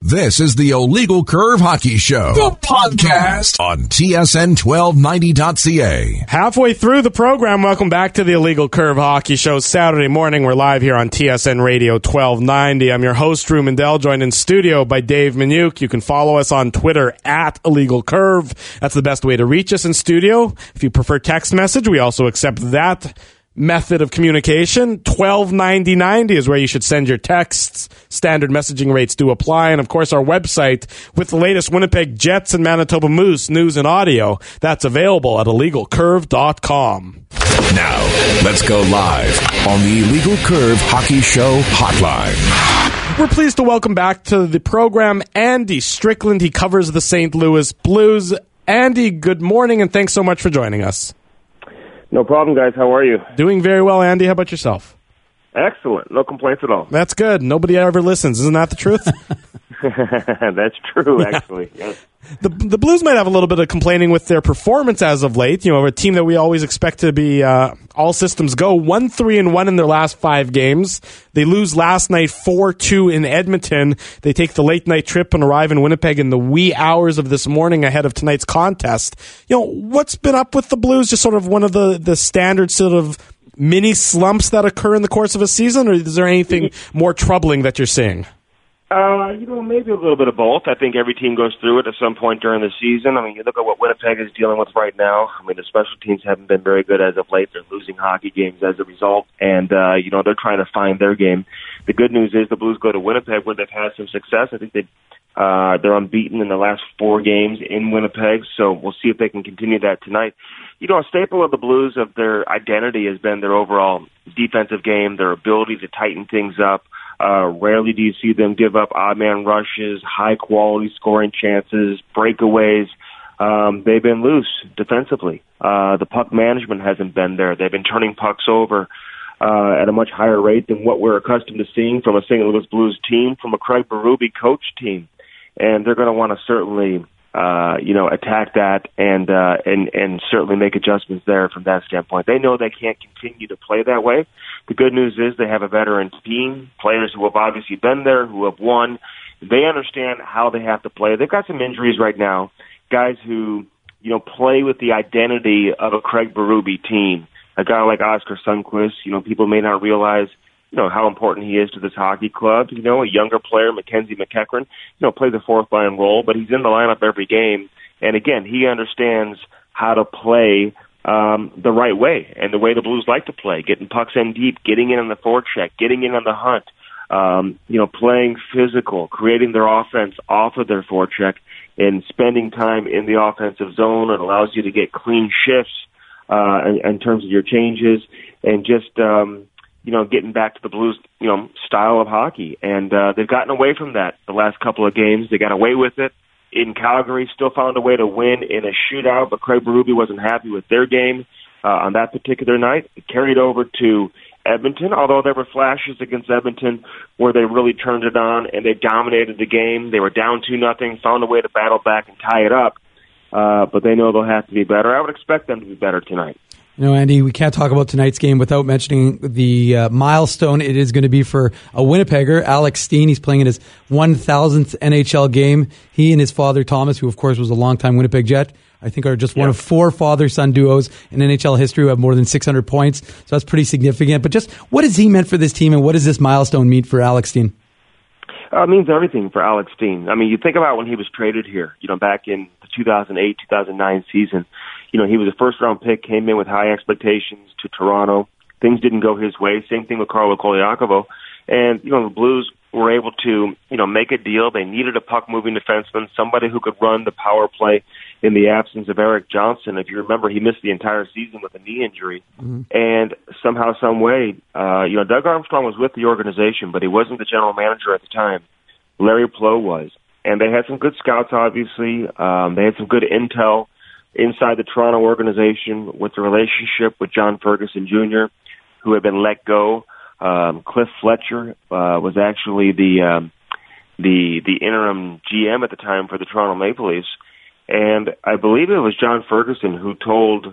This is the Illegal Curve Hockey Show, the podcast on TSN1290.ca. Halfway through the program, welcome back to the Illegal Curve Hockey Show. Saturday morning, we're live here on TSN Radio 1290. I'm your host, Drew Mandel, joined in studio by Dave Minuk. You can follow us on Twitter at Illegal Curve. That's the best way to reach us in studio. If you prefer text message, we also accept that method of communication. 129090 is where you should send your texts. Standard messaging rates do apply. And of course, our website with the latest Winnipeg Jets and Manitoba Moose news and audio. That's available at illegalcurve.com. Now, let's go live on the Illegal Curve Hockey Show hotline. We're pleased to welcome back to the program Andy Strickland. He covers the St. Louis Blues. Andy, good morning, and thanks so much for joining us. No problem, guys. How are you? Doing very well, Andy. How about yourself? Excellent. No complaints at all. That's good. Nobody ever listens. Isn't that the truth? That's true, actually. Yes. The Blues might have a little bit of complaining with their performance as of late. You know, a team that we always expect to be all systems go. 1-3-1 in their last 5 games. They lose last night 4-2 in Edmonton. They take the late night trip and arrive in Winnipeg in the wee hours of this morning ahead of tonight's contest. You know, what's been up with the Blues? Just sort of one of the standard sort of mini slumps that occur in the course of a season, or is there anything more troubling that you're seeing? Maybe a little bit of both. I think every team goes through it at some point during the season. I mean, you look at what Winnipeg is dealing with right now. I mean, the special teams haven't been very good as of late. They're losing hockey games as a result, and, they're trying to find their game. The good news is the Blues go to Winnipeg where they've had some success. I think they're unbeaten in the last 4 games in Winnipeg, so we'll see if they can continue that tonight. You know, a staple of the Blues, of their identity, has been their overall defensive game, their ability to tighten things up. Rarely do you see them give up odd man rushes, high quality scoring chances, breakaways. They've been loose defensively. The puck management hasn't been there. They've been turning pucks over at a much higher rate than what we're accustomed to seeing from a St. Louis Blues team, from a Craig Berube coach team. And they're going to want to certainly attack that and certainly make adjustments there from that standpoint. They know they can't continue to play that way. The good news is they have a veteran team, players who have obviously been there, who have won. They understand how they have to play. They've got some injuries right now, guys who, play with the identity of a Craig Berube team. A guy like Oscar Sundqvist, people may not realize, how important he is to this hockey club. A younger player, Mackenzie McEachern, plays a fourth line role, but he's in the lineup every game. And again, he understands how to play the right way and the way the Blues like to play, getting pucks in deep, getting in on the forecheck, getting in on the hunt, playing physical, creating their offense off of their forecheck and spending time in the offensive zone. It allows you to get clean shifts in terms of your changes and just, getting back to the Blues, style of hockey. And they've gotten away from that the last couple of games. They got away with it in Calgary, still found a way to win in a shootout, but Craig Berube wasn't happy with their game on that particular night. It carried over to Edmonton, although there were flashes against Edmonton where they really turned it on and they dominated the game. They were down 2-0, found a way to battle back and tie it up, but they know they'll have to be better. I would expect them to be better tonight. Andy, we can't talk about tonight's game without mentioning the milestone it is going to be for a Winnipegger, Alex Steen. He's playing in his 1,000th NHL game. He and his father, Thomas, who of course was a longtime Winnipeg Jet, I think are just one of 4 father-son duos in NHL history who have more than 600 points. So that's pretty significant. But just what has he meant for this team, and what does this milestone mean for Alex Steen? It means everything for Alex Steen. I mean, you think about when he was traded here, back in the 2008-2009 season. He was a first-round pick, came in with high expectations to Toronto. Things didn't go his way. Same thing with Carlo Koliakovo. And, the Blues were able to, make a deal. They needed a puck-moving defenseman, somebody who could run the power play in the absence of Erik Johnson. If you remember, he missed the entire season with a knee injury. Mm-hmm. And somehow, some way, Doug Armstrong was with the organization, but he wasn't the general manager at the time. Larry Plow was. And they had some good scouts, obviously. They had some good intel inside the Toronto organization with the relationship with John Ferguson Jr., who had been let go. Cliff Fletcher was actually the interim GM at the time for the Toronto Maple Leafs. And I believe it was John Ferguson who told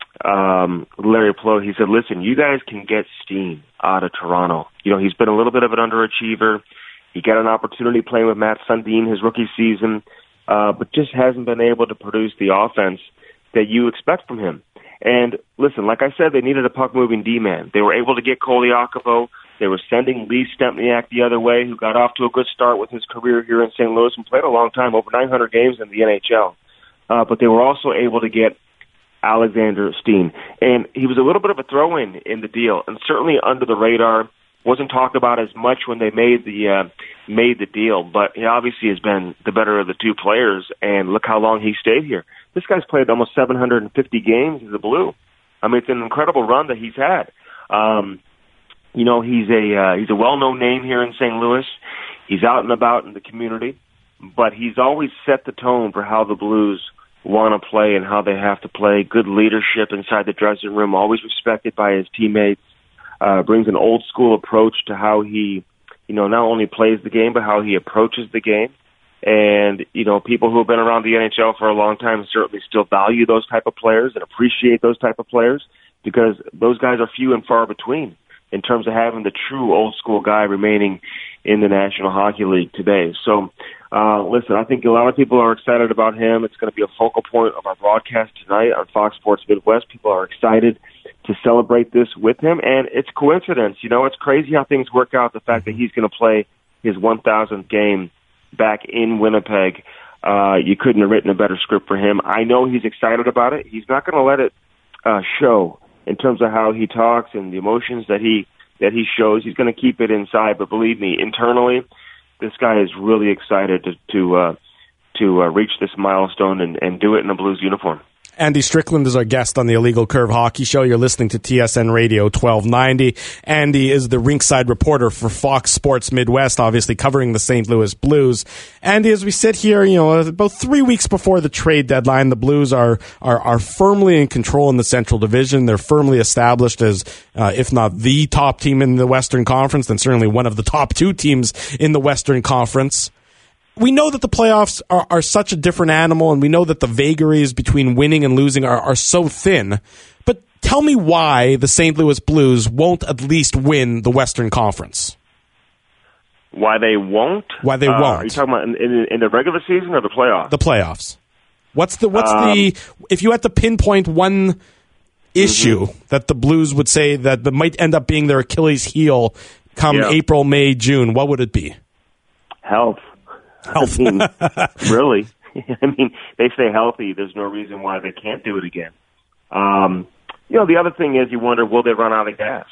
Larry Plow, he said, listen, you guys can get Steen out of Toronto. He's been a little bit of an underachiever. He got an opportunity playing with Matt Sundin his rookie season, but just hasn't been able to produce the offense that you expect from him. And listen, like I said, they needed a puck-moving D-man. They were able to get Koliakovo. They were sending Lee Stempniak the other way, who got off to a good start with his career here in St. Louis and played a long time, over 900 games in the NHL. But they were also able to get Alexander Steen. And he was a little bit of a throw-in in the deal, and certainly under the radar. Wasn't talked about as much when they made the deal, but he obviously has been the better of the two players, and look how long he stayed here. This guy's played almost 750 games as a Blue. I mean, it's an incredible run that he's had. He's a well-known name here in St. Louis. He's out and about in the community, but he's always set the tone for how the Blues want to play and how they have to play. Good leadership inside the dressing room, always respected by his teammates. Brings an old school approach to how he, not only plays the game, but how he approaches the game. And, people who have been around the NHL for a long time certainly still value those type of players and appreciate those type of players, because those guys are few and far between in terms of having the true old school guy remaining in the National Hockey League today. So, listen, I think a lot of people are excited about him. It's going to be a focal point of our broadcast tonight on Fox Sports Midwest. People are excited to celebrate this with him, and it's coincidence. It's crazy how things work out, the fact that he's going to play his 1,000th game back in Winnipeg. You couldn't have written a better script for him. I know he's excited about it. He's not going to let it show in terms of how he talks and the emotions that he shows. He's going to keep it inside, but believe me, internally, this guy is really excited to reach this milestone and do it in a Blues uniform. Andy Strickland is our guest on the Illegal Curve Hockey Show. You're listening to TSN Radio 1290. Andy is the rinkside reporter for Fox Sports Midwest, obviously covering the St. Louis Blues. Andy, as we sit here, about 3 weeks before the trade deadline, the Blues are firmly in control in the Central Division. They're firmly established as, if not the top team in the Western Conference, then certainly one of the top two teams in the Western Conference. We know that the playoffs are such a different animal, and we know that the vagaries between winning and losing are so thin. But tell me why the St. Louis Blues won't at least win the Western Conference. Why they won't? Why they won't? Are you talking about in the regular season or the playoffs? The playoffs. What's the if you had to pinpoint one issue that the Blues would say that might end up being their Achilles heel come April, May, June, what would it be? Health. I mean, really. I mean, they stay healthy. There's no reason why they can't do it again. The other thing is you wonder, will they run out of gas?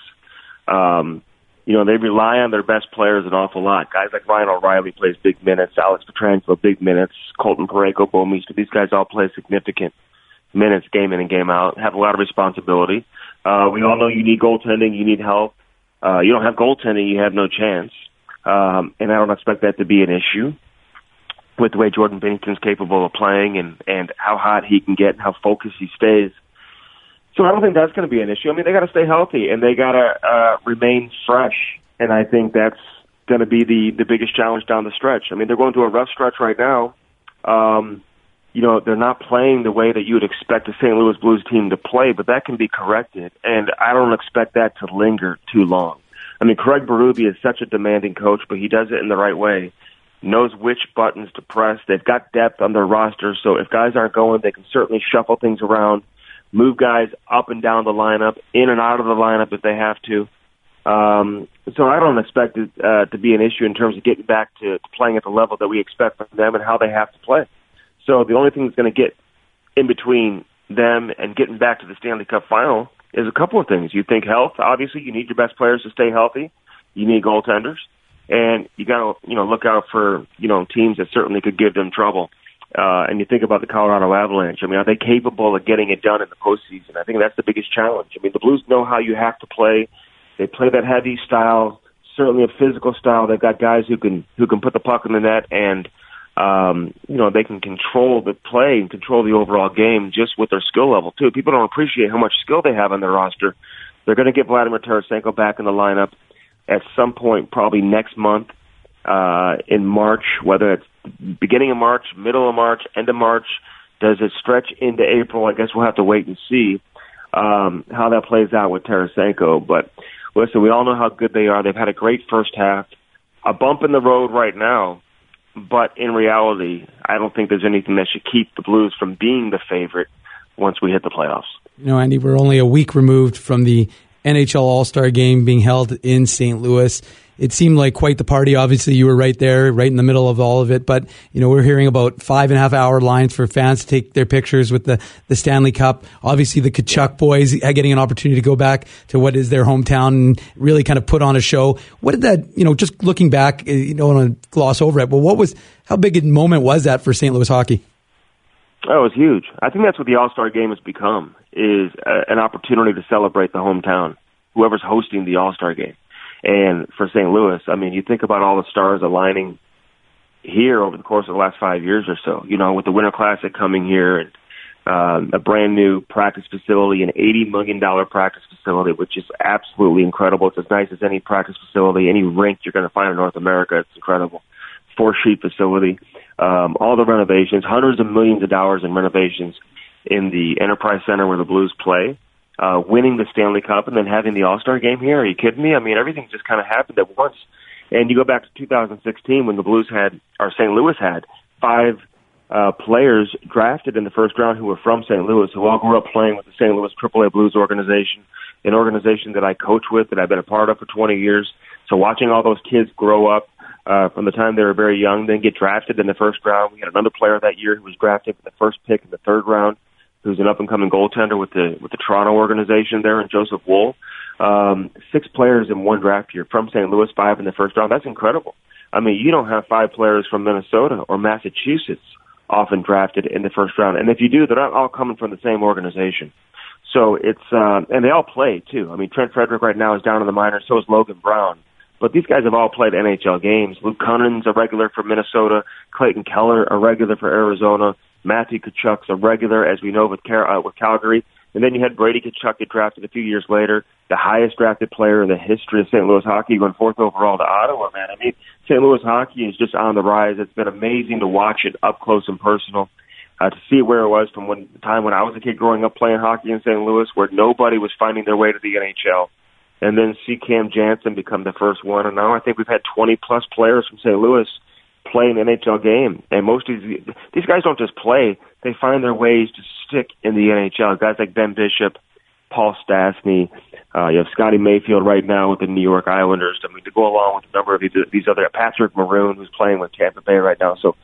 They rely on their best players an awful lot. Guys like Ryan O'Reilly plays big minutes. Alex Pietrangelo, big minutes. Colton Parayko, Bo Meester. These guys all play significant minutes game in and game out, have a lot of responsibility. We all know you need goaltending. You need help. You don't have goaltending, you have no chance. And I don't expect that to be an issue with the way Jordan Binnington's capable of playing and how hot he can get and how focused he stays. So I don't think that's going to be an issue. I mean, they got to stay healthy and they got to remain fresh. And I think that's going to be the biggest challenge down the stretch. I mean, they're going through a rough stretch right now. They're not playing the way that you would expect a St. Louis Blues team to play, but that can be corrected. And I don't expect that to linger too long. I mean, Craig Berube is such a demanding coach, but he does it in the right way. Knows which buttons to press. They've got depth on their roster, so if guys aren't going, they can certainly shuffle things around, move guys up and down the lineup, in and out of the lineup if they have to. So I don't expect it to be an issue in terms of getting back to playing at the level that we expect from them and how they have to play. So the only thing that's going to get in between them and getting back to the Stanley Cup final is a couple of things. You think health. Obviously, you need your best players to stay healthy. You need goaltenders. And you got to, look out for, teams that certainly could give them trouble. And you think about the Colorado Avalanche. I mean, are they capable of getting it done in the postseason? I think that's the biggest challenge. I mean, the Blues know how you have to play. They play that heavy style, certainly a physical style. They've got guys who can put the puck in the net and, they can control the play and control the overall game just with their skill level, too. People don't appreciate how much skill they have on their roster. They're going to get Vladimir Tarasenko back in the lineup at some point, probably next month, in March, whether it's beginning of March, middle of March, end of March. Does it stretch into April? I guess we'll have to wait and see how that plays out with Tarasenko. But listen, we all know how good they are. They've had a great first half. a bump in the road right now, but in reality, I don't think there's anything that should keep the Blues from being the favorite once we hit the playoffs. You know, Andy, we're only a week removed from the NHL All-Star Game being held in St. Louis. It seemed like quite the party. Obviously, you were right there, right in the middle of all of it. But, you know, we're hearing about 5.5-hour lines for fans to take their pictures with the Stanley Cup. Obviously, the Kachuk boys getting an opportunity to go back to what is their hometown and really kind of put on a show. What did that, you know, just looking back, you don't want to gloss over it, but how big a moment was that for St. Louis hockey? Oh, it was huge. I think that's what the All-Star Game has become, is an opportunity to celebrate the hometown, whoever's hosting the All-Star Game. And for St. Louis, I mean, you think about all the stars aligning here over the course of the last 5 years or so, you know, with the Winter Classic coming here and a brand new practice facility, an $80 million practice facility, which is absolutely incredible. It's as nice as any practice facility, any rink you're going to find in North America. It's incredible. 4-sheet facility, all the renovations, hundreds of millions of dollars in renovations in the Enterprise Center where the Blues play. Winning the Stanley Cup and then having the All-Star Game here. Are you kidding me? I mean, everything just kind of happened at once. And you go back to 2016 when the Blues St. Louis had 5 players drafted in the first round who were from St. Louis, who all grew up playing with the St. Louis AAA Blues organization, an organization that I coach with, that I've been a part of for 20 years. So watching all those kids grow up from the time they were very young, then get drafted in the first round. We had another player that year who was drafted with the first pick in the third round, who's an up-and-coming goaltender with the Toronto organization there, and Joseph Woll. 6 players in one draft year from St. Louis, 5 in the first round. That's incredible. I mean, you don't have 5 players from Minnesota or Massachusetts often drafted in the first round. And if you do, they're not all coming from the same organization. So it's and they all play, too. I mean, Trent Frederick right now is down in the minors, so is Logan Brown. But these guys have all played NHL games. Luke Cunning's a regular for Minnesota. Clayton Keller, a regular for Arizona. Matthew Kachuk's a regular, as we know, with Calgary. And then you had Brady Kachuk get drafted a few years later, the highest drafted player in the history of St. Louis hockey, going 4th overall to Ottawa, man. I mean, St. Louis hockey is just on the rise. It's been amazing to watch it up close and personal, to see where it was from the time when I was a kid growing up playing hockey in St. Louis, where nobody was finding their way to the NHL. And then see Cam Janssen become the first one. And now I think we've had 20-plus players from St. Louis play an NHL game. And most of these guys don't just play. They find their ways to stick in the NHL. Guys like Ben Bishop, Paul Stastny, you have Scotty Mayfield right now with the New York Islanders. I mean, to go along with a number of these other, Patrick Maroon, who's playing with Tampa Bay right now. So,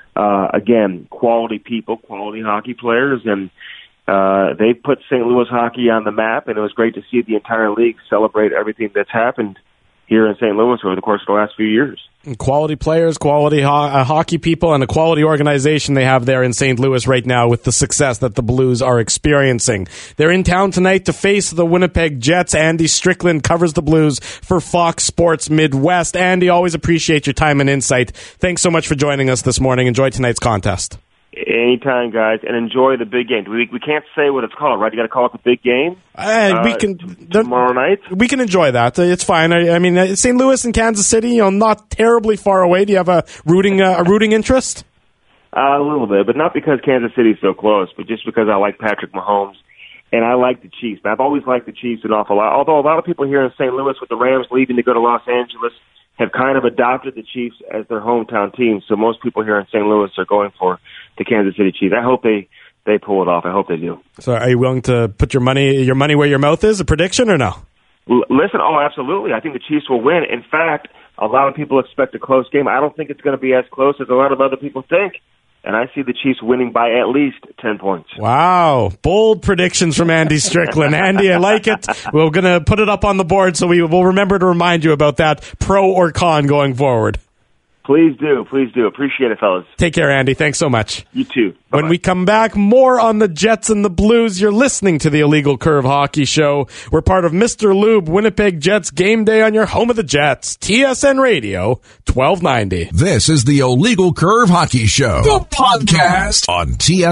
again, quality people, quality hockey players, and they put St. Louis hockey on the map, and it was great to see the entire league celebrate everything that's happened here in St. Louis over the course of the last few years. Quality players, quality hockey people, and a quality organization they have there in St. Louis right now with the success that the Blues are experiencing. They're in town tonight to face the Winnipeg Jets. Andy Strickland covers the Blues for Fox Sports Midwest. Andy, always appreciate your time and insight. Thanks so much for joining us this morning. Enjoy tonight's contest. Anytime, guys, and enjoy the big game. We can't say what it's called, right? You got to call it the big game. We can tomorrow night. We can enjoy that. It's fine. I mean, St. Louis and Kansas City, not terribly far away. Do you have a rooting interest? A little bit, but not because Kansas City's so close, but just because I like Patrick Mahomes and I like the Chiefs. I've always liked the Chiefs an awful lot. Although a lot of people here in St. Louis, with the Rams leaving to go to Los Angeles, have kind of adopted the Chiefs as their hometown team. So most people here in St. Louis are going for the Kansas City Chiefs. I hope they pull it off. I hope they do. So are you willing to put your money where your mouth is, a prediction or no? Listen, absolutely. I think the Chiefs will win. In fact, a lot of people expect a close game. I don't think it's going to be as close as a lot of other people think. And I see the Chiefs winning by at least 10 points. Wow. Bold predictions from Andy Strickland. Andy, I like it. We're going to put it up on the board so we will remember to remind you about that, pro or con, going forward. Please do. Please do. Appreciate it, fellas. Take care, Andy. Thanks so much. You too. Bye-bye. When we come back, more on the Jets and the Blues. You're listening to the Illegal Curve Hockey Show. We're part of Mr. Lube, Winnipeg Jets Game Day on your home of the Jets. TSN Radio, 1290. This is the Illegal Curve Hockey Show, the podcast on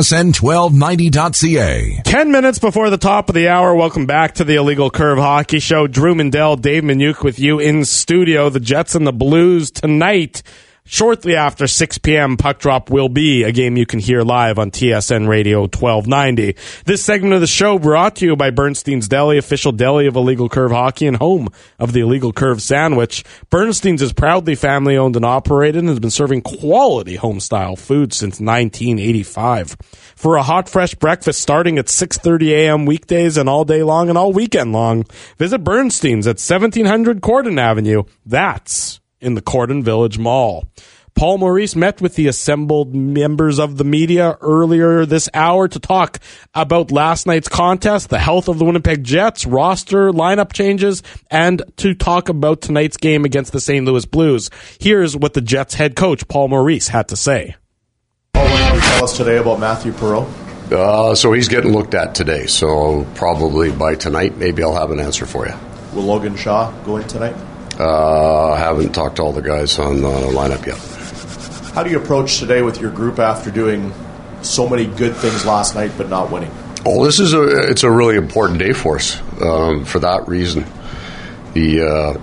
TSN1290.ca. 10 minutes before the top of the hour, welcome back to the Illegal Curve Hockey Show. Drew Mindell, Dave Minuk with you in studio. The Jets and the Blues tonight. Shortly after 6 p.m., Puck Drop will be a game you can hear live on TSN Radio 1290. This segment of the show brought to you by Bernstein's Deli, official deli of Illegal Curve Hockey and home of the Illegal Curve Sandwich. Bernstein's is proudly family-owned and operated and has been serving quality home-style food since 1985. For a hot, fresh breakfast starting at 6:30 a.m. weekdays and all day long and all weekend long, visit Bernstein's at 1700 Cordon Avenue. That's in the Cordon Village Mall. Paul Maurice met with the assembled members of the media earlier this hour to talk about last night's contest, the health of the Winnipeg Jets, roster, lineup changes, and to talk about tonight's game against the St. Louis Blues. Here's what the Jets head coach, Paul Maurice, had to say. Paul, what can you tell us today about Matthew Perreault? So he's getting looked at today, so probably by tonight, maybe I'll have an answer for you. Will Logan Shaw go in tonight? Haven't talked to all the guys on the lineup yet. How do you approach today with your group after doing so many good things last night but not winning? Oh, it's a really important day for us for that reason. The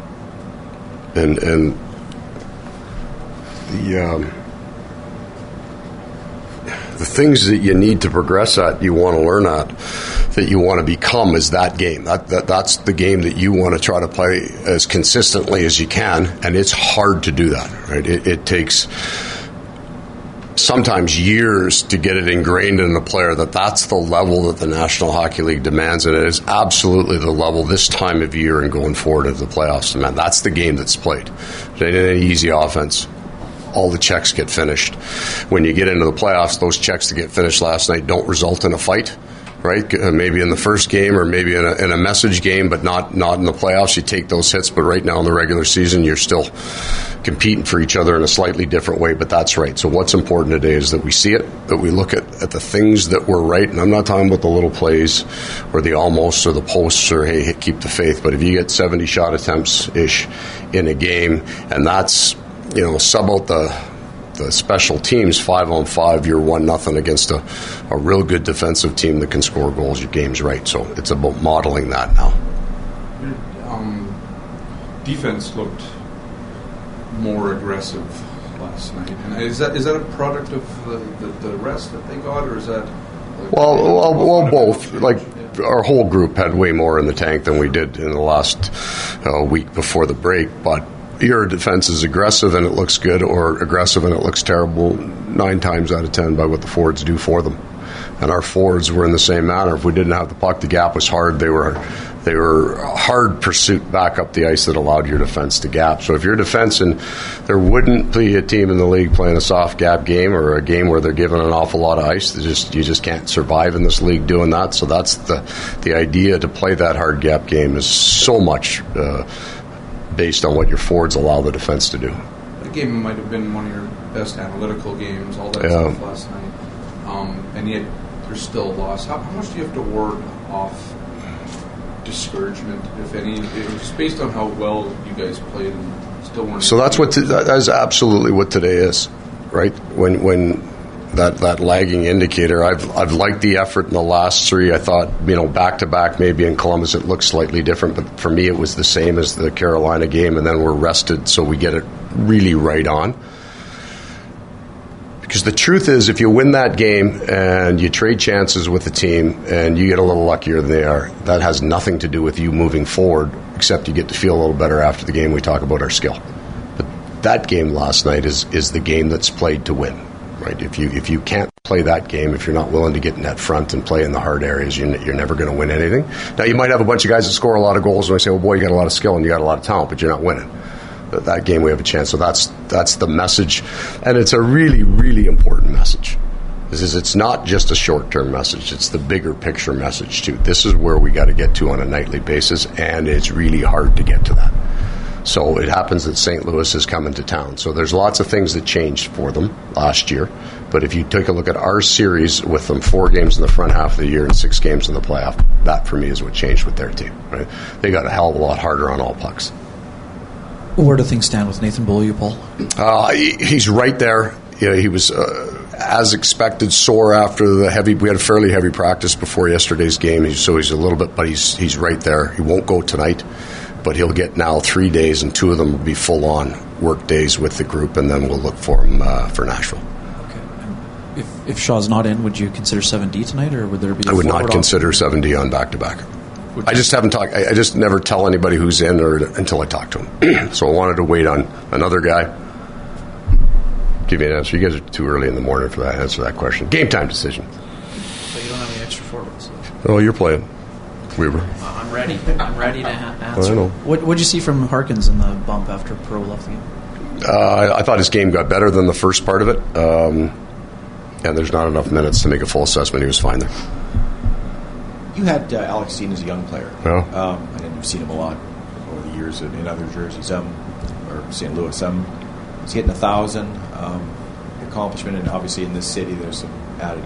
things that you need to progress at, you want to learn at, that you want to become is that game. That's the game that you want to try to play as consistently as you can, and it's hard to do that, right? It takes sometimes years to get it ingrained in the player that that's the level that the National Hockey League demands, and it is absolutely the level this time of year and going forward of the playoffs demand. That's the game that's played. It ain't any easy offense. All the checks get finished. When you get into the playoffs, those checks that get finished last night don't result in a fight, right? Maybe in the first game or maybe in a message game, but not in the playoffs. You take those hits, but right now in the regular season, you're still competing for each other in a slightly different way, but that's right. So what's important today is that we see it, that we look at the things that were right, and I'm not talking about the little plays or the almost or the posts or, hey, keep the faith, but if you get 70 shot attempts-ish in a game, and that's, sub out the special teams 5-on-5, you're 1-0 against a real good defensive team that can score goals, your game's right. So it's about modeling that now. Defense looked more aggressive last night. And is that a product of the rest that they got, or is that? Well, both. Our whole group had way more in the tank than we did in the last week before the break, but your defense is aggressive and it looks good, or aggressive and it looks terrible 9 times out of 10 by what the forwards do for them. And our forwards were in the same manner. If we didn't have the puck, the gap was hard. They were hard pursuit back up the ice that allowed your defense to gap. So if your defense, and there wouldn't be a team in the league playing a soft gap game or a game where they're given an awful lot of ice. You just can't survive in this league doing that. So that's the idea to play that hard gap game is so much based on what your forwards allow the defense to do. The game might have been one of your best analytical games, all that stuff last night, and yet there's still a loss. How much do you have to ward off discouragement, if any, just based on how well you guys played and still weren't? So that is absolutely what today is, right? When that lagging indicator. I've liked the effort in the last 3. I thought, back to back, maybe in Columbus it looks slightly different, but for me it was the same as the Carolina game, and then we're rested, so we get it really right on. Because the truth is, if you win that game and you trade chances with the team and you get a little luckier than they are, that has nothing to do with you moving forward, except you get to feel a little better after the game. We talk about our skill. But that game last night is the game that's played to win. Right? If you can't play that game, if you're not willing to get in that front and play in the hard areas, you're never going to win anything. Now, you might have a bunch of guys that score a lot of goals, and I say, well, boy, you got a lot of skill and you got a lot of talent, but you're not winning. But that game, we have a chance. So that's the message, and it's a really, really important message. It's not just a short-term message. It's the bigger picture message, too. This is where we got to get to on a nightly basis, and it's really hard to get to that. So it happens that St. Louis is coming to town. So there's lots of things that changed for them last year. But if you take a look at our series with them, 4 games in the front half of the year and 6 games in the playoff, that for me is what changed with their team. Right? They got a hell of a lot harder on all pucks. Where do things stand with Nathan Beaulieu, Paul? He's right there. He was, as expected, sore after the heavy. We had a fairly heavy practice before yesterday's game, so he's a little bit, but he's right there. He won't go tonight. but he'll get now 3 days, and 2 of them will be full-on work days with the group, and then we'll look for him for Nashville. Okay. If Shaw's not in, would you consider 7D tonight, or would there be? I would not consider 7D on back-to-back. I just haven't talked. I just never tell anybody who's in until I talk to him. So I wanted to wait on another guy. Give me an answer. You guys are too early in the morning for that. Answer that question. Game time decision. So you don't have any extra forwards. Oh, you're playing, Weaver. I'm ready. I'm ready to answer. I know. What did you see from Harkins in the bump after Perreault left the game? I thought his game got better than the first part of it, and there's not enough minutes to make a full assessment. He was fine there. You had Alex Steen as a young player, Yeah. and you've seen him a lot over the years in other jerseys, or St. Louis. He's hitting 1,000. Accomplishment, and obviously in this city, there's some added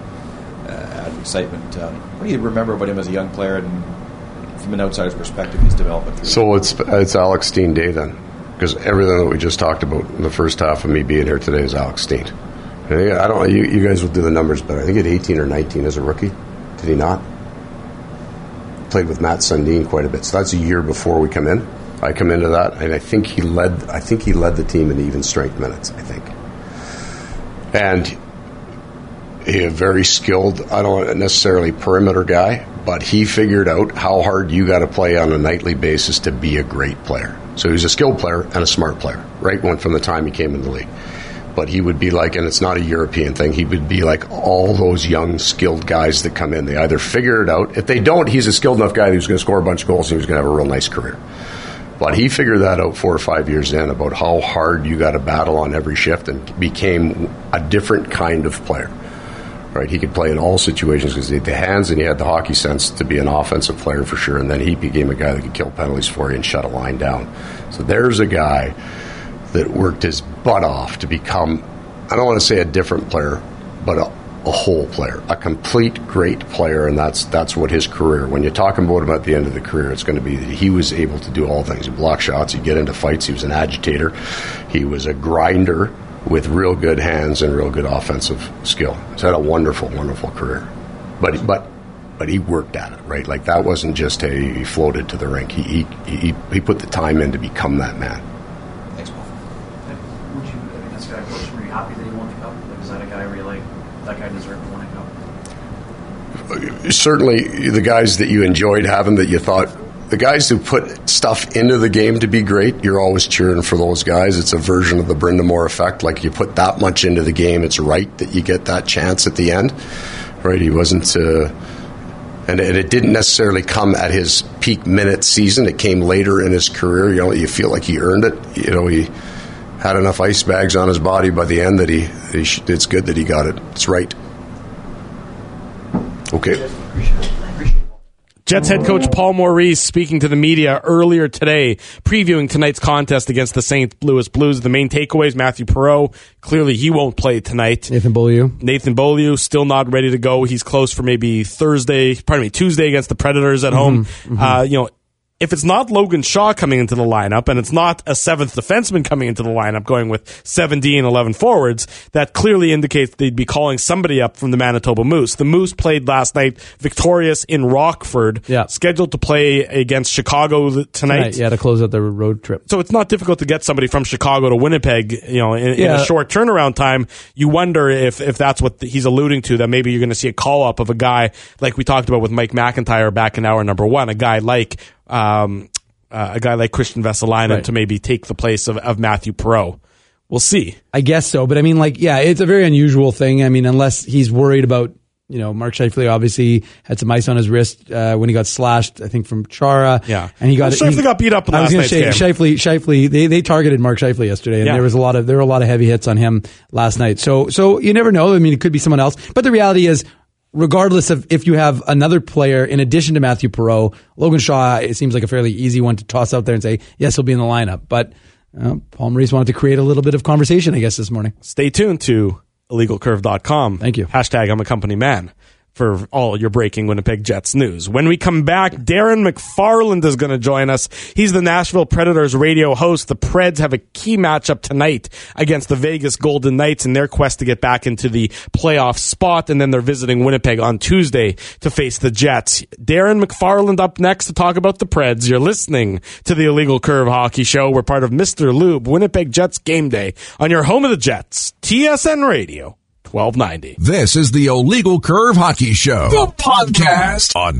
excitement. What do you remember about him as a young player, and from an outsider's perspective, his development? So it's Alex Steen Day then, because everything that we just talked about in the first half of me being here today is Alex Steen. I don't. You guys will do the numbers better. I think he had 18 or 19 as a rookie. Did he not? Played with Matt Sundin quite a bit. So that's a year before we come in. I come into that, and I think he led the team in even strength minutes. I think, and he a very skilled. I don't necessarily perimeter guy, but he figured out how hard you got to play on a nightly basis to be a great player. So he was a skilled player and a smart player, right? From the time he came in the league. But he would be like, and it's not a European thing, he would be like all those young, skilled guys that come in. They either figure it out. If they don't, he's a skilled enough guy who's going to score a bunch of goals and he's going to have a real nice career. But he figured that out 4 or 5 years in about how hard you got to battle on every shift, and became a different kind of player. Right? He could play in all situations because he had the hands and he had the hockey sense to be an offensive player for sure. And then he became a guy that could kill penalties for you and shut a line down. So there's a guy that worked his butt off to become, I don't want to say a different player, but a whole player, a complete great player, and that's what his career, when you're talking about him at the end of the career, it's going to be that he was able to do all things. He'd block shots, he'd get into fights, he was an agitator, he was a grinder with real good hands and real good offensive skill. He's had a wonderful, wonderful career. But he worked at it, right? Like, that wasn't just he floated to the rink. He put the time in to become that man. Happy that he won the cup? Like, is that a guy where you like, that guy deserved to win a cup? Certainly the guys that you enjoyed having, that you thought, the guys who put stuff into the game to be great, you're always cheering for those guys. It's a version of the Brind'Amour effect. Like, you put that much into the game, it's right that you get that chance at the end. Right? He wasn't... and it didn't necessarily come at his peak minute season. It came later in his career. You know, you feel like he earned it. You know, he had enough ice bags on his body by the end that it's good that he got it. It's right. Okay. Jets head coach Paul Maurice speaking to the media earlier today, previewing tonight's contest against the St. Louis Blues. The main takeaways: Matthew Perreault, clearly he won't play tonight. Nathan Beaulieu still not ready to go. He's close for maybe Tuesday against the Predators at home. If it's not Logan Shaw coming into the lineup, and it's not a seventh defenseman coming into the lineup going with 7D and 11 forwards, that clearly indicates they'd be calling somebody up from the Manitoba Moose. The Moose played last night victorious in Rockford, scheduled to play against Chicago tonight. To close out their road trip. So it's not difficult to get somebody from Chicago to Winnipeg, in a short turnaround time. You wonder if that's what he's alluding to, that maybe you're going to see a call-up of a guy like we talked about with Mike McIntyre back in hour number 1, a guy like Christian Vesalainen to maybe take the place of Matthew Perreault. We'll see. I guess so, but I mean, it's a very unusual thing. I mean, unless he's worried about, Mark Scheifele obviously had some ice on his wrist when he got slashed, I think, from Chara. Yeah. And he got Scheifele got beat up in last night's game. Scheifele, they targeted Mark Scheifele yesterday, and there were a lot of heavy hits on him last night. So you never know. I mean, it could be someone else. But the reality is, regardless of if you have another player in addition to Matthew Perreault, Logan Shaw, it seems like a fairly easy one to toss out there and say, yes, he'll be in the lineup. But Paul Maurice wanted to create a little bit of conversation, I guess, this morning. Stay tuned to illegalcurve.com. Thank you. # I'm a company man. for all your breaking Winnipeg Jets news. When we come back, Darren McFarland is going to join us. He's the Nashville Predators radio host. The Preds have a key matchup tonight against the Vegas Golden Knights in their quest to get back into the playoff spot, and then they're visiting Winnipeg on Tuesday to face the Jets. Darren McFarland up next to talk about the Preds. You're listening to the Illegal Curve Hockey Show. We're part of Mr. Lube, Winnipeg Jets Game Day, on your home of the Jets, TSN Radio 1290. This is the Illegal Curve Hockey Show, the podcast on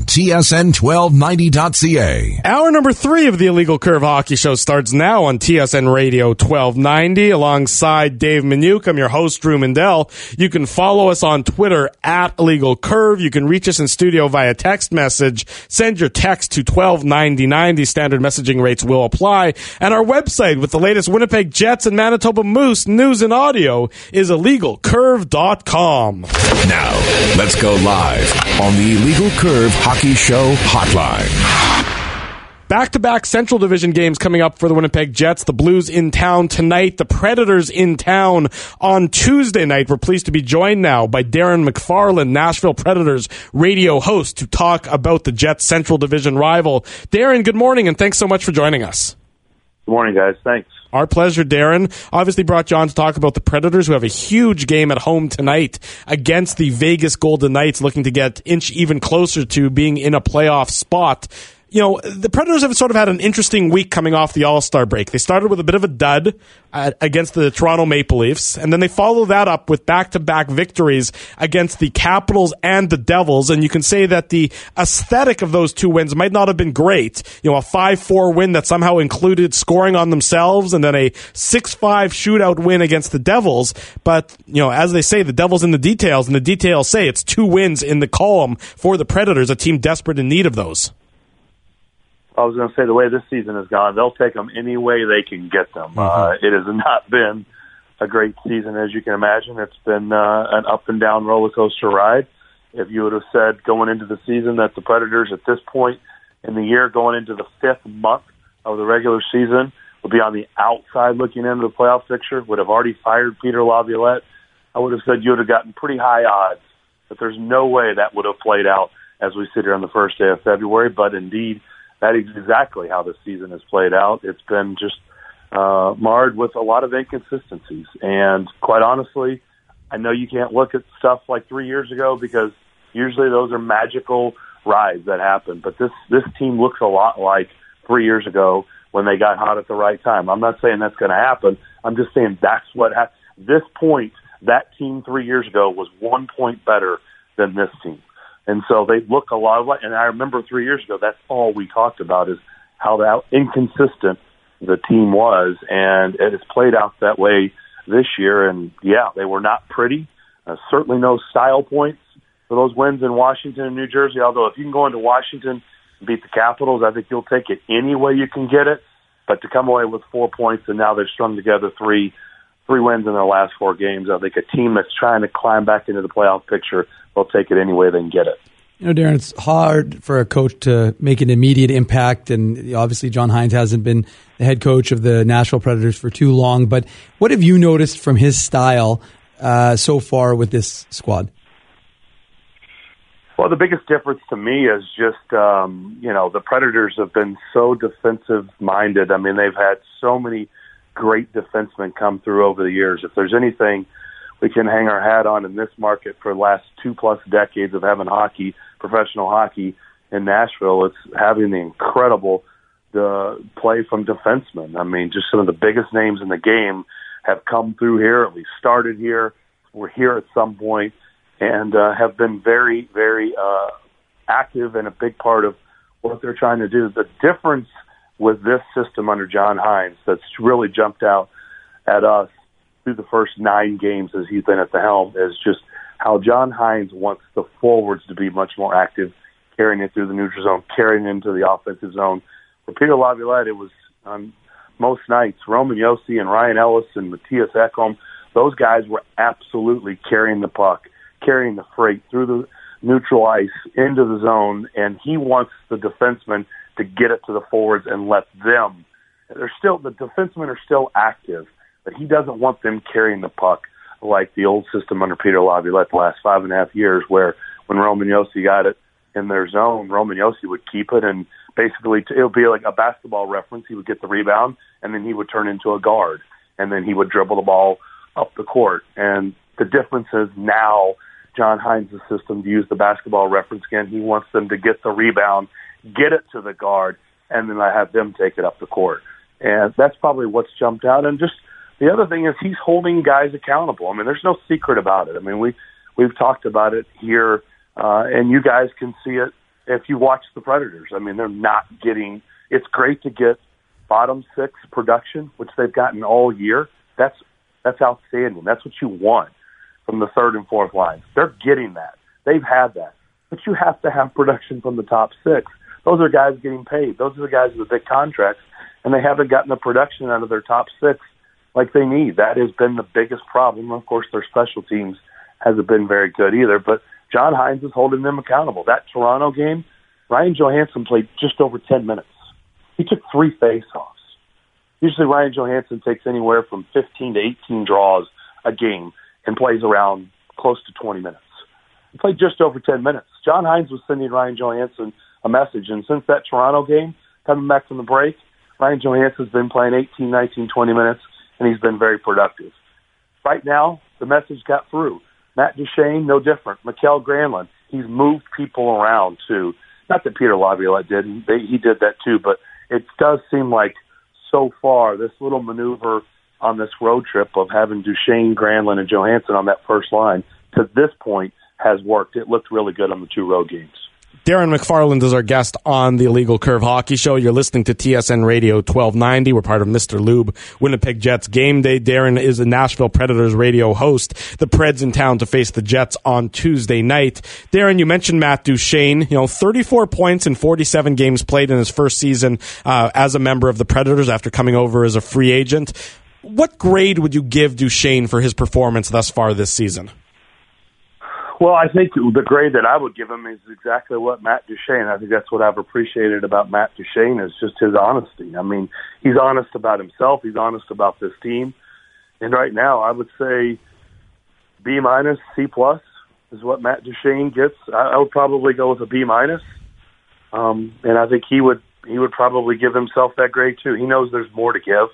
TSN1290.ca. Hour number 3 of the Illegal Curve Hockey Show starts now on TSN Radio 1290 alongside Dave Minuk. I'm your host, Drew Mindell. You can follow us on Twitter at Illegal Curve. You can reach us in studio via text message. Send your text to 129090. Standard messaging rates will apply. And our website with the latest Winnipeg Jets and Manitoba Moose news and audio is illegalcurve.com. Now, let's go live on the Illegal Curve Hockey Show hotline. Back-to-back Central Division games coming up for the Winnipeg Jets. The Blues in town tonight. The Predators in town on Tuesday night. We're pleased to be joined now by Darren McFarland, Nashville Predators radio host, to talk about the Jets' Central Division rival. Darren, good morning, and thanks so much for joining us. Good morning, guys. Thanks. Our pleasure, Darren. Obviously brought you on to talk about the Predators, who have a huge game at home tonight against the Vegas Golden Knights, looking to get inch even closer to being in a playoff spot. You know, the Predators have sort of had an interesting week coming off the All-Star break. They started with a bit of a dud against the Toronto Maple Leafs, and then they follow that up with back-to-back victories against the Capitals and the Devils, and you can say that the aesthetic of those two wins might not have been great. You know, a 5-4 win that somehow included scoring on themselves, and then a 6-5 shootout win against the Devils, but, you know, as they say, the devil's in the details, and the details say it's 2 wins in the column for the Predators, a team desperate in need of those. I was going to say, the way this season has gone, they'll take them any way they can get them. It has not been a great season, as you can imagine. It's been an up-and-down roller coaster ride. If you would have said going into the season that the Predators at this point in the year, going into the 5th month of the regular season, would be on the outside looking into the playoff picture, would have already fired Peter Laviolette, I would have said you would have gotten pretty high odds. But there's no way that would have played out as we sit here on the first day of February. But indeed, that is exactly how the season has played out. It's been just marred with a lot of inconsistencies. And quite honestly, I know you can't look at stuff like 3 years ago because usually those are magical rides that happen. But this team looks a lot like 3 years ago when they got hot at the right time. I'm not saying that's going to happen. I'm just saying that's what happened. This point, that team 3 years ago was 1 point better than this team. And so they look a lot like, and I remember 3 years ago, that's all we talked about is how inconsistent the team was, and it has played out that way this year. And yeah, they were not pretty. Certainly no style points for those wins in Washington and New Jersey, although if you can go into Washington and beat the Capitals, I think you'll take it any way you can get it. But to come away with 4 points, and now they've strung together three wins in their last 4 games, I think a team that's trying to climb back into the playoff picture, they'll take it any way they can get it. You know, Darren, it's hard for a coach to make an immediate impact, and obviously John Hynes hasn't been the head coach of the Nashville Predators for too long, but what have you noticed from his style so far with this squad? Well, the biggest difference to me is just, the Predators have been so defensive-minded. I mean, they've had so many great defensemen come through over the years. If there's anything we can hang our hat on in this market for the last 2+ decades of having hockey, professional hockey in Nashville, it's having the incredible play from defensemen. I mean, just some of the biggest names in the game have come through here, at least started here, were here at some point, and have been very, very active and a big part of what they're trying to do. The difference with this system under John Hynes that's really jumped out at us through the first 9 games as he's been at the helm is just how John Hynes wants the forwards to be much more active, carrying it through the neutral zone, carrying it into the offensive zone. For Peter Laviolette, it was on most nights, Roman Josi and Ryan Ellis and Matthias Ekholm, those guys were absolutely carrying the puck, carrying the freight through the neutral ice into the zone, and he wants the defensemen to get it to the forwards and let them. The defensemen are still active, but he doesn't want them carrying the puck like the old system under Peter Laviolette the last 5.5 years, where when Roman Josi got it in their zone, Roman Josi would keep it, and basically it would be like a basketball reference. He would get the rebound, and then he would turn into a guard, and then he would dribble the ball up the court. And the difference is now John Hines' system, to use the basketball reference again, he wants them to get the rebound, get it to the guard, and then I have them take it up the court. And that's probably what's jumped out. And just the other thing is he's holding guys accountable. I mean, there's no secret about it. I mean, we've talked about it here, and you guys can see it if you watch the Predators. I mean, they're not getting – it's great to get bottom six production, which they've gotten all year. That's outstanding. That's what you want from the third and fourth lines. They're getting that. They've had that. But you have to have production from the top six. Those are guys getting paid. Those are the guys with the big contracts, and they haven't gotten the production out of their top six like they need. That has been the biggest problem. Of course, their special teams hasn't been very good either, but John Hines is holding them accountable. That Toronto game, Ryan Johansson played just over 10 minutes. He took 3 face-offs. Usually Ryan Johansson takes anywhere from 15 to 18 draws a game and plays around close to 20 minutes. He played just over 10 minutes. John Hines was sending Ryan Johansson a message, and since that Toronto game, coming back from the break, Ryan Johansson's been playing 18, 19, 20 minutes, and he's been very productive. Right now, the message got through. Matt Duchene, no different. Mikael Granlund, he's moved people around too. Not that Peter Laviolette didn't. He did that too, but it does seem like so far this little maneuver on this road trip of having Duchene, Granlund, and Johansson on that first line to this point has worked. It looked really good on the 2 road games. Darren McFarland is our guest on the Illegal Curve Hockey Show. You're listening to TSN Radio 1290. We're part of Mr. Lube, Winnipeg Jets Game Day. Darren is a Nashville Predators radio host. The Preds in town to face the Jets on Tuesday night. Darren, you mentioned Matt Duchene. 34 points in 47 games played in his first season as a member of the Predators after coming over as a free agent. What grade would you give Duchene for his performance thus far this season? Well, I think the grade that I would give him is exactly what Matt Duchene. I think that's what I've appreciated about Matt Duchene is just his honesty. I mean, he's honest about himself. He's honest about this team. And right now, I would say B-, C+ is what Matt Duchene gets. I would probably go with a B-. And I think he would probably give himself that grade too. He knows there's more to give.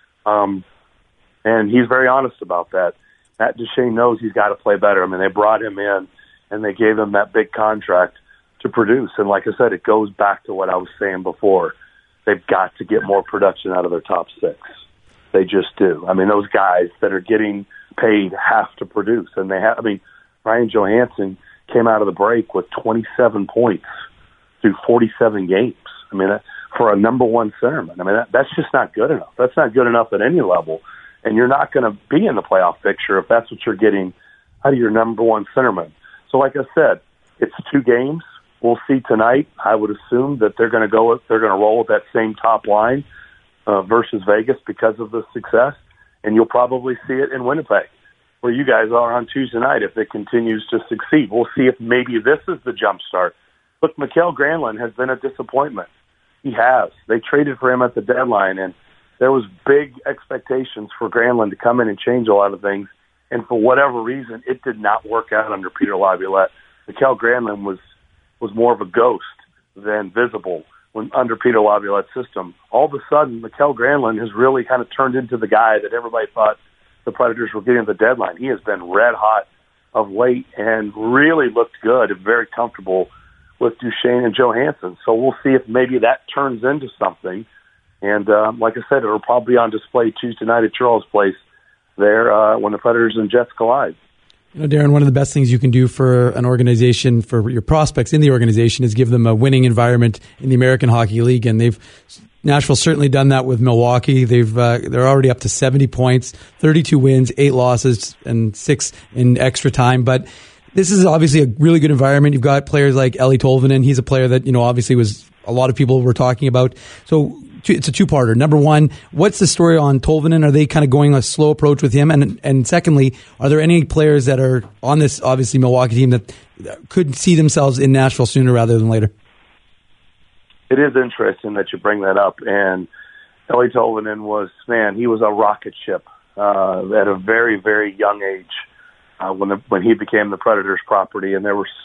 And he's very honest about that. Matt Duchene knows he's got to play better. I mean, they brought him in, and they gave him that big contract to produce. And like I said, it goes back to what I was saying before. They've got to get more production out of their top six. They just do. I mean, those guys that are getting paid have to produce. And they have. I mean, Ryan Johansson came out of the break with 27 points through 47 games. I mean, for a number one centerman, I mean, that's just not good enough. That's not good enough at any level. And you're not going to be in the playoff picture if that's what you're getting out of your number one centerman. So like I said, it's 2 games. We'll see tonight. I would assume that they're going to roll with that same top line versus Vegas because of the success. And you'll probably see it in Winnipeg, where you guys are on Tuesday night if it continues to succeed. We'll see if maybe this is the jump start. Look, Mikael Granlund has been a disappointment. He has. They traded for him at the deadline, and there was big expectations for Granlund to come in and change a lot of things, and for whatever reason, it did not work out under Peter Laviolette. Mikael Granlund was more of a ghost than visible when under Peter Laviolette's system. All of a sudden, Mikael Granlund has really kind of turned into the guy that everybody thought the Predators were getting at the deadline. He has been red hot of late and really looked good and very comfortable with Duchene and Johansson. So we'll see if maybe that turns into something. And like I said, it'll probably be on display Tuesday night at Charles Place there when the Predators and Jets collide. Darren, one of the best things you can do for an organization, for your prospects in the organization, is give them a winning environment in the American Hockey League. And Nashville's certainly done that with Milwaukee. They're already up to 70 points, 32 wins, 8 losses, and 6 in extra time. But this is obviously a really good environment. You've got players like Eeli Tolvanen. He's a player that, obviously was a lot of people were talking about. So it's a 2-parter. Number one, what's the story on Tolvanen? Are they kind of going a slow approach with him? And secondly, are there any players that are on this, obviously, Milwaukee team that could see themselves in Nashville sooner rather than later? It is interesting that you bring that up. And Eeli Tolvanen he was a rocket ship at a very, very young age. when he became the Predators' property, and there were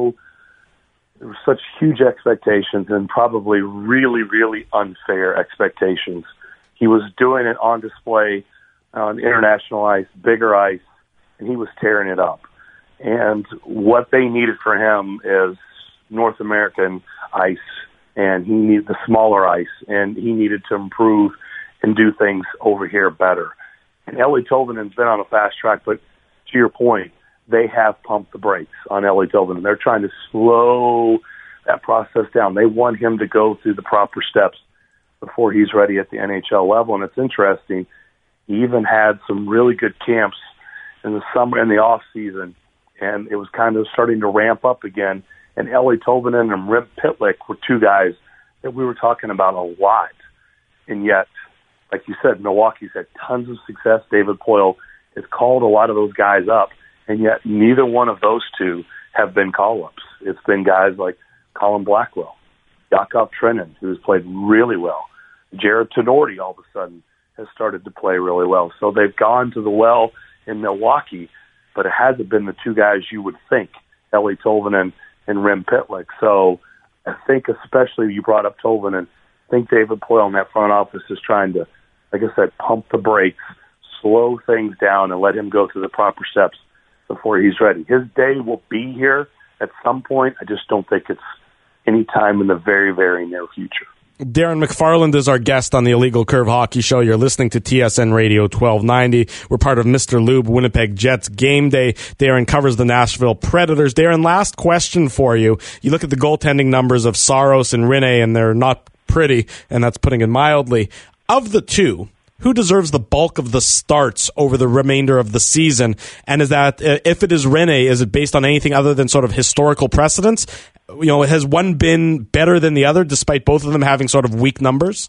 such huge expectations and probably really, really unfair expectations. He was doing it on display on international ice, bigger ice, and he was tearing it up. And what they needed for him is North American ice, and he needed the smaller ice, and he needed to improve and do things over here better. And Eeli Tolvanen's been on a fast track, but to your point, they have pumped the brakes on Eeli Tolvanen. They're trying to slow that process down. They want him to go through the proper steps before he's ready at the NHL level. And it's interesting, he even had some really good camps in the summer, in the off season, and it was kind of starting to ramp up again. And Eeli Tolvanen and Rem Pitlick were two guys that we were talking about a lot. And yet, like you said, Milwaukee's had tons of success. David Poile has called a lot of those guys up, and yet neither one of those two have been call-ups. It's been guys like Colin Blackwell, Yakov Trenin, who's played really well. Jared Tenorti, all of a sudden, has started to play really well. So they've gone to the well in Milwaukee, but it hasn't been the two guys you would think, Eeli Tolvanen and Rem Pitlick. So I think, especially you brought up Tolvanen, I think David Poile in that front office is trying to, like I said, pump the brakes, slow things down, and let him go through the proper steps before he's ready. His day will be here at some point. I just don't think it's any time in the very, very near future. Darren McFarland is our guest on the Illegal Curve Hockey Show. You're listening to TSN Radio 1290. We're part of Mr. Lube Winnipeg Jets Game Day. Darren covers the Nashville Predators. Darren, last question for you. You look at the goaltending numbers of Saros and Rinne, and they're not pretty, and that's putting it mildly. Of the two, who deserves the bulk of the starts over the remainder of the season? And is that, if it is Rinne, is it based on anything other than sort of historical precedence? You know, has one been better than the other, despite both of them having sort of weak numbers?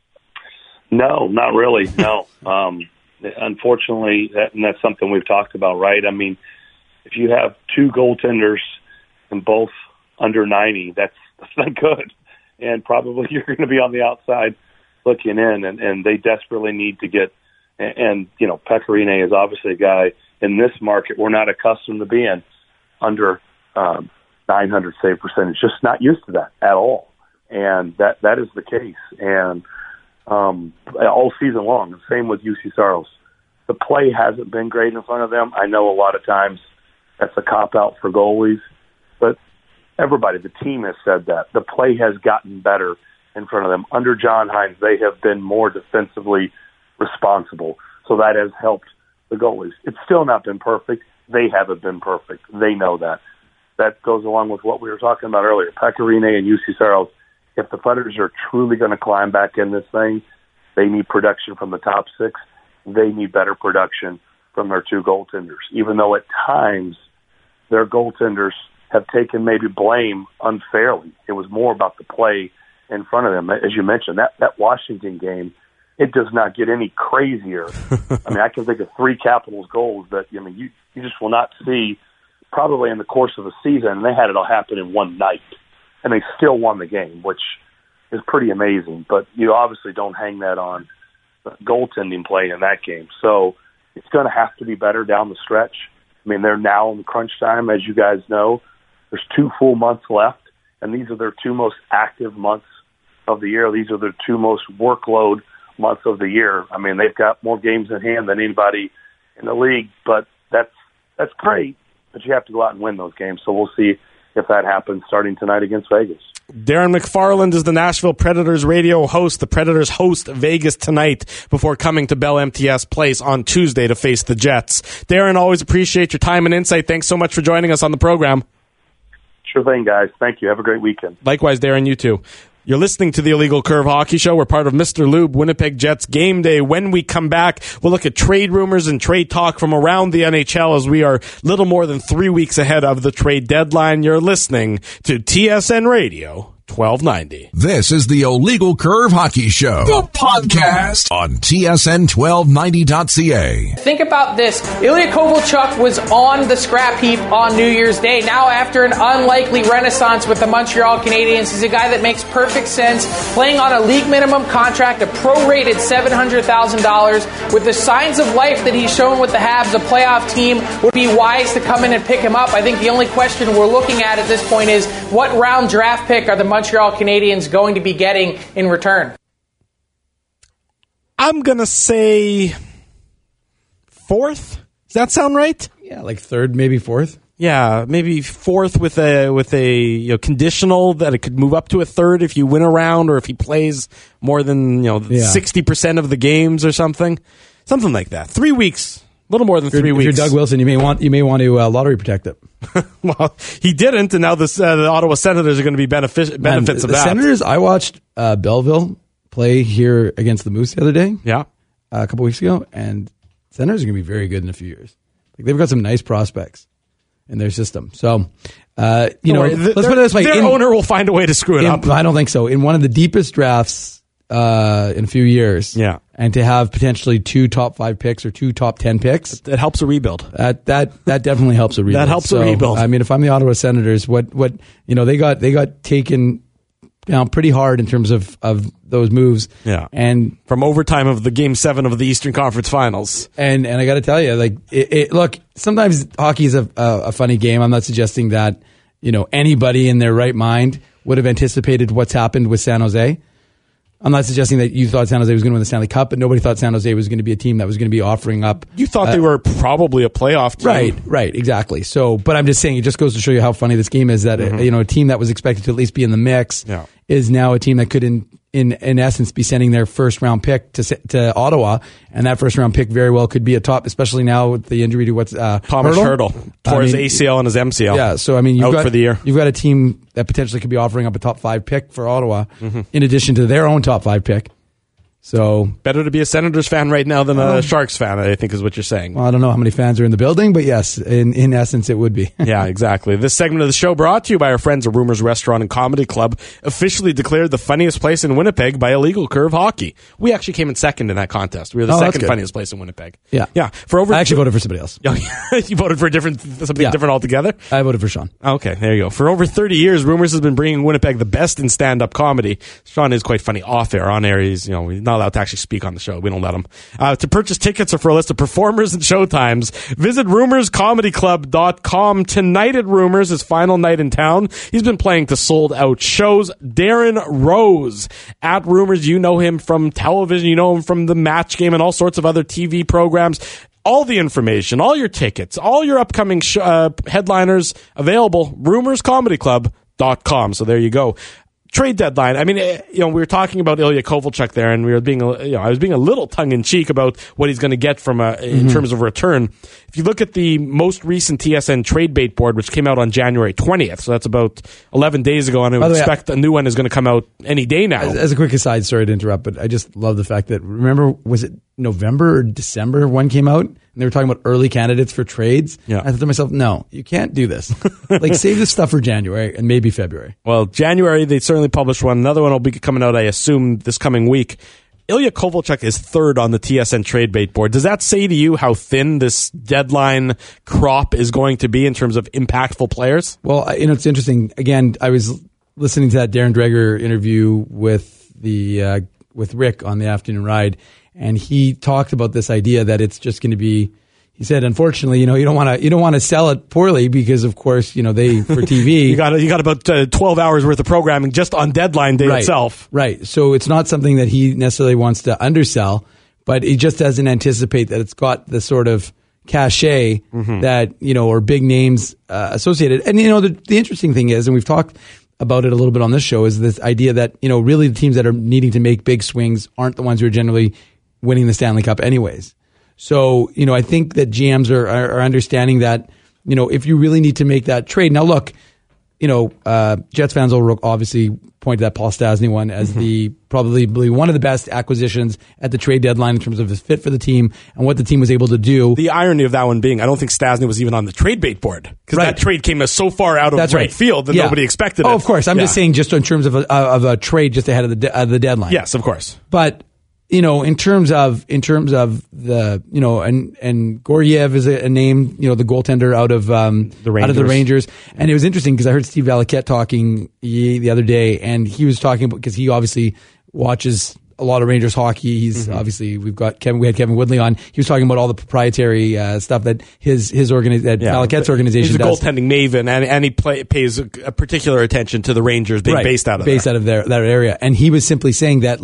No, not really. No. Unfortunately, that's something we've talked about, right? I mean, if you have two goaltenders and both under 90, that's not good. And probably you're going to be on the outside looking in, and they desperately need to get, and you know, Pekka Rinne is obviously a guy in this market we're not accustomed to being under 900 save percentage, just not used to that at all. And that is the case. And all season long, the same with UC Saros. The play hasn't been great in front of them. I know a lot of times that's a cop-out for goalies, but everybody, the team has said that. The play has gotten better in front of them. Under John Hines, they have been more defensively responsible, so that has helped the goalies. It's still not been perfect. They haven't been perfect. They know that. That goes along with what we were talking about earlier. Pekka Rinne and UC Saros, if the Predators are truly going to climb back in this thing, they need production from the top six. They need better production from their two goaltenders, even though at times their goaltenders have taken maybe blame unfairly. It was more about the play in front of them. As you mentioned, that Washington game, it does not get any crazier. I mean, I can think of 3 Capitals goals that, I mean, you just will not see probably in the course of a season, and they had it all happen in one night, and they still won the game, which is pretty amazing. But you obviously don't hang that on goaltending play in that game. So it's going to have to be better down the stretch. I mean, they're now in crunch time, as you guys know. There's 2 full months left, and these are their 2 most active months of the year. These are their 2 most workload months of the year. I mean, they've got more games in hand than anybody in the league, but that's great. But you have to go out and win those games. So we'll see if that happens starting tonight against Vegas. Darren McFarland is the Nashville Predators radio host. The Predators host Vegas tonight before coming to Bell MTS Place on Tuesday to face the Jets. Darren, always appreciate your time and insight. Thanks so much for joining us on the program. Sure thing, guys. Thank you. Have a great weekend. Likewise, Darren, you too. You're listening to the Illegal Curve Hockey Show. We're part of Mr. Lube Winnipeg Jets Game Day. When we come back, we'll look at trade rumors and trade talk from around the NHL as we are little more than 3 weeks ahead of the trade deadline. You're listening to TSN Radio 1290. This is the Illegal Curve Hockey Show, the podcast on TSN1290.ca. Think about this. Ilya Kovalchuk was on the scrap heap on New Year's Day. Now, after an unlikely renaissance with the Montreal Canadiens, he's a guy that makes perfect sense, playing on a league minimum contract, a prorated $700,000. With the signs of life that he's shown with the Habs, a playoff team would be wise to come in and pick him up. I think the only question we're looking at this point is what round draft pick are the Montreal Canadiens going to be getting in return? I'm going to say fourth. Does that sound right? Yeah, like third, maybe fourth. Yeah, maybe fourth with a conditional that it could move up to a third if you win a round or if he plays more than 60% of the games or something like that. 3 weeks, a little more than 3 weeks. If you're Doug Wilson, you may want to lottery protect it. Well, he didn't, and now the Ottawa Senators are going to be benefits of that. The Senators. I watched Belleville play here against the Moose the other day. Yeah, a couple weeks ago, and Senators are going to be very good in a few years. They've got some nice prospects in their system. So, let's put it this way: their owner will find a way to screw it up. I don't think so. In one of the deepest drafts in a few years, and to have potentially 2 top 5 picks or 2 top 10 picks, it helps a rebuild. That definitely helps a rebuild. That helps a rebuild. I mean, if I'm the Ottawa Senators, what they got taken down pretty hard in terms of those moves. Yeah, and from overtime of the Game 7 of the Eastern Conference Finals. And I got to tell you, look, sometimes hockey is a funny game. I'm not suggesting that anybody in their right mind would have anticipated what's happened with San Jose. I'm not suggesting that you thought San Jose was going to win the Stanley Cup, but nobody thought San Jose was going to be a team that was going to be offering up. You thought they were probably a playoff team. Right, exactly. So, but I'm just saying, it just goes to show you how funny this game is that, a team that was expected to at least be in the mix is now a team that could, in essence, be sending their first round pick to Ottawa, and that first round pick very well could be a top, especially now with the injury to Thomas Hertl tore his ACL and his MCL. Yeah, so I mean, you've got for the year. You've got a team that potentially could be offering up a top 5 pick for Ottawa, in addition to their own top 5 pick. So better to be a Senators fan right now than a Sharks fan, I think is what you're saying. Well, I don't know how many fans are in the building, but yes, in essence, it would be. Yeah, exactly. This segment of the show brought to you by our friends at Rumors Restaurant and Comedy Club, officially declared the funniest place in Winnipeg by Illegal Curve Hockey. We actually came in second in that contest. We were the second funniest place in Winnipeg. Yeah. Yeah. I actually voted for somebody else. You voted for something different altogether? I voted for Sean. Okay, there you go. For over 30 years, Rumors has been bringing Winnipeg the best in stand-up comedy. Sean is quite funny off-air. On-air, he's not allowed to actually speak on the show. We don't let him. To purchase tickets or for a list of performers and showtimes, visit rumorscomedyclub.com. Tonight at Rumors, his final night in town. He's been playing to sold-out shows. Darren Rose at Rumors. You know him from television. You know him from The Match Game and all sorts of other TV programs. All the information, all your tickets, all your upcoming headliners available, rumorscomedyclub.com. So there you go. Trade deadline. I mean, we were talking about Ilya Kovalchuk there, and we were I was being a little tongue in cheek about what he's going to get from in terms of return. If you look at the most recent TSN trade bait board, which came out on January 20th, so that's about 11 days ago, and I would expect a new one is going to come out any day now. As a quick aside, sorry to interrupt, but I just love the fact that, remember, was it November or December one came out? And they were talking about early candidates for trades. Yeah. I thought to myself, no, you can't do this. Save this stuff for January and maybe February. Well, January, they certainly published one. Another one will be coming out, I assume, this coming week. Ilya Kovalchuk is third on the TSN trade bait board. Does that say to you how thin this deadline crop is going to be in terms of impactful players? Well, it's interesting. Again, I was listening to that Darren Dreger interview with Rick on the afternoon ride, and he talked about this idea that it's just going to be. He said, unfortunately, you don't want to sell it poorly because, of course, for TV you got about 12 hours worth of programming just on deadline day itself. Right. So it's not something that he necessarily wants to undersell, but he just doesn't anticipate that it's got the sort of cachet that or big names associated. And the interesting thing is, and we've talked about it a little bit on this show, is this idea that really the teams that are needing to make big swings aren't the ones who are generally winning the Stanley Cup anyways. So, I think that GMs are understanding that, if you really need to make that trade. Now, look, Jets fans will obviously point to that Paul Stastny one as the probably one of the best acquisitions at the trade deadline in terms of his fit for the team and what the team was able to do. The irony of that one being, I don't think Stastny was even on the trade bait board because that trade came so far out of right field that nobody expected it. Oh, of course. I'm just saying, just in terms of a trade just ahead of the deadline. Yes, of course. But in terms of the and Gorgiev is a name, the goaltender out of the Rangers, and it was interesting because I heard Steve Valiquette talking the other day, and he was talking about, because he obviously watches a lot of Rangers hockey. He's obviously we had Kevin Woodley on. He was talking about all the proprietary stuff that Valiquette's organization does. He's a goaltending maven, and he pays a particular attention to the Rangers being based out of that area. And he was simply saying that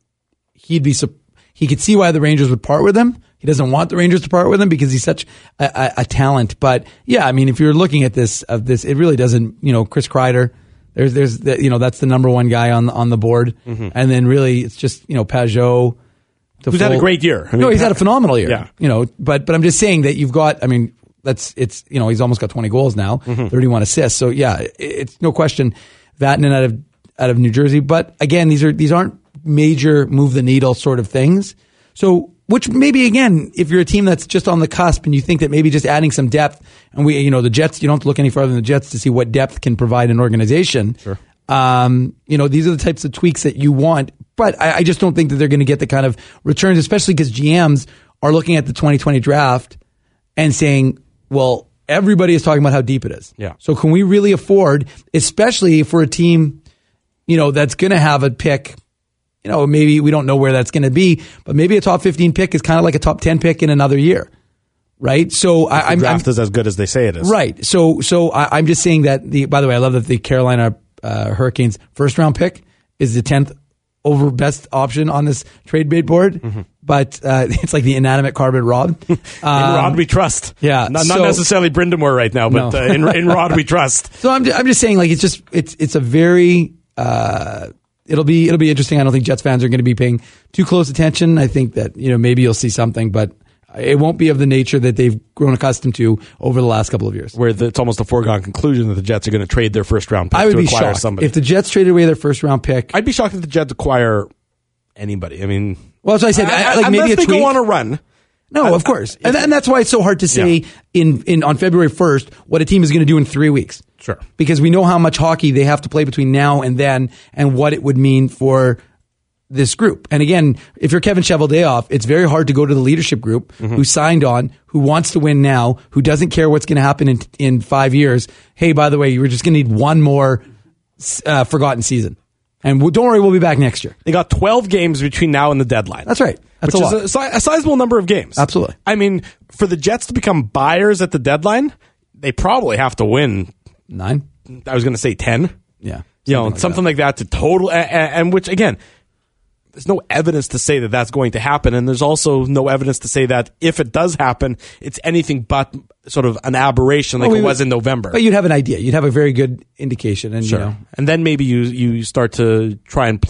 he could see why the Rangers would part with him. He doesn't want the Rangers to part with him because he's such a talent. But yeah, I mean, if you're looking at this, it really doesn't. Chris Kreider, there's that's the number one guy on the board, and then really it's just Pajot, who's had a great year. He's had a phenomenal year. Yeah. But I'm just saying that you've got. I mean, he's almost got 20 goals now, 31 assists. So yeah, it's no question Vatanen out of New Jersey. But again, these aren't major move the needle sort of things. So, which maybe again, if you're a team that's just on the cusp and you think that maybe just adding some depth, and the Jets, you don't have to look any further than the Jets to see what depth can provide an organization. Sure. These are the types of tweaks that you want, but I just don't think that they're going to get the kind of returns, especially because GMs are looking at the 2020 draft and saying, well, everybody is talking about how deep it is. Yeah. So can we really afford, especially for a team, that's going to have a pick. Maybe we don't know where that's going to be, but maybe a top 15 pick is kind of like a top 10 pick in another year, right? So the draft is as good as they say it is, right? So I'm just saying that by the way, I love that the Carolina Hurricanes first round pick is the 10th over best option on this trade bait board, but it's like the inanimate carbon Rod. In Rod we trust. Yeah, not necessarily Brindamore right now, but in Rod we trust. So I'm just saying, it's a very. It'll be interesting. I don't think Jets fans are going to be paying too close attention. I think that maybe you'll see something, but it won't be of the nature that they've grown accustomed to over the last couple of years. Where it's almost a foregone conclusion that the Jets are going to trade their first round pick to acquire somebody. If the Jets traded away their first round pick. I'd be shocked if the Jets acquire anybody. I mean, well, that's what I said. Maybe they go on a run. No, of course, and that's why it's so hard to say on February 1st what a team is going to do in 3 weeks. Sure, because we know how much hockey they have to play between now and then, and what it would mean for this group. And again, if you're Kevin Cheveldayoff, it's very hard to go to the leadership group who signed on, who wants to win now, who doesn't care what's going to happen in 5 years. Hey, by the way, you're just going to need one more forgotten season. And don't worry, we'll be back next year. They got 12 games between now and the deadline. That's right. That's which is a sizable number of games. Absolutely. I mean, for the Jets to become buyers at the deadline, they probably have to win 9. I was going to say 10. Yeah. Something like that to total. And which, again, there's no evidence to say that that's going to happen. And there's also no evidence to say that if it does happen, it's anything but sort of an aberration like it was in November. But you'd have an idea. You'd have a very good indication. And, sure. And then maybe you start to try and,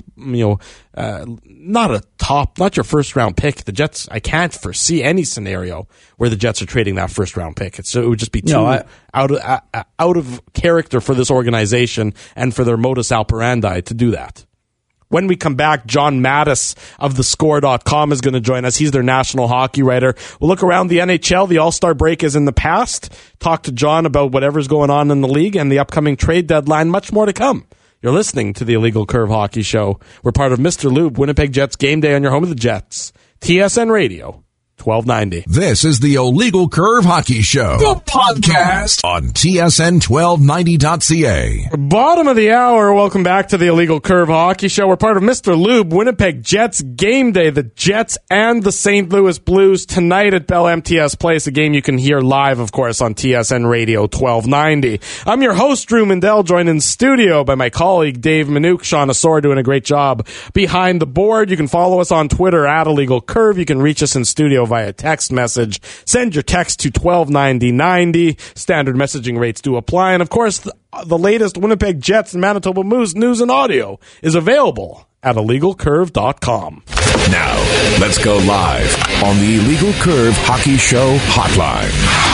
not your first round pick. The Jets, I can't foresee any scenario where the Jets are trading that first round pick. It would just be too out of character for this organization and for their modus operandi to do that. When we come back, John Mattis of thescore.com is going to join us. He's their national hockey writer. We'll look around the NHL. The All-Star break is in the past. Talk to John about whatever's going on in the league and the upcoming trade deadline. Much more to come. You're listening to the Illegal Curve Hockey Show. We're part of Mr. Lube, Winnipeg Jets Game Day on your home of the Jets. TSN Radio. 1290. This is the Illegal Curve Hockey Show, the podcast on TSN1290.ca. Bottom of the hour. Welcome back to the Illegal Curve Hockey Show. We're part of Mr. Lube, Winnipeg Jets Game Day. The Jets and the St. Louis Blues tonight at Bell MTS Place. A game you can hear live, of course, on TSN Radio 1290. I'm your host, Drew Mindell, joined in studio by my colleague, Dave Minuk. Sean Asor doing a great job behind the board. You can follow us on Twitter at Illegal Curve. You can reach us in studio via text message. Send your text to 129090. Standard messaging rates do apply. And of course, the latest Winnipeg Jets and Manitoba Moose news and audio is available at illegalcurve.com. Now, let's go live on the Illegal Curve Hockey Show hotline.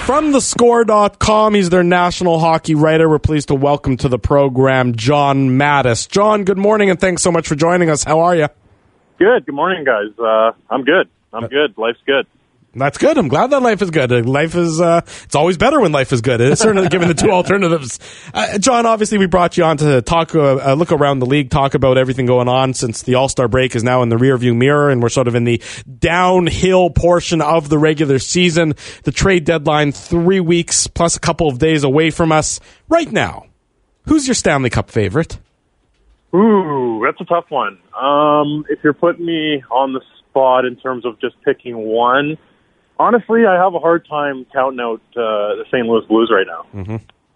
From thescore.com, he's their national hockey writer. We're pleased to welcome to the program John Mattis. John, good morning, and thanks so much for joining us. How are you? Good. Good morning, guys. I'm good. Life's good. That's good. I'm glad that life is good. Life is, it's always better when life is good. It's certainly given the two alternatives. John, obviously we brought you on to talk, look around the league, talk about everything going on since the All-Star break is now in the rearview mirror and we're sort of in the downhill portion of the regular season. The trade deadline 3 weeks plus a couple of days away from us. Right now, who's your Stanley Cup favorite? Ooh, that's a tough one. If you're putting me on the spot in terms of just picking one, honestly, I have a hard time counting out the St. Louis Blues right now. Mm-hmm.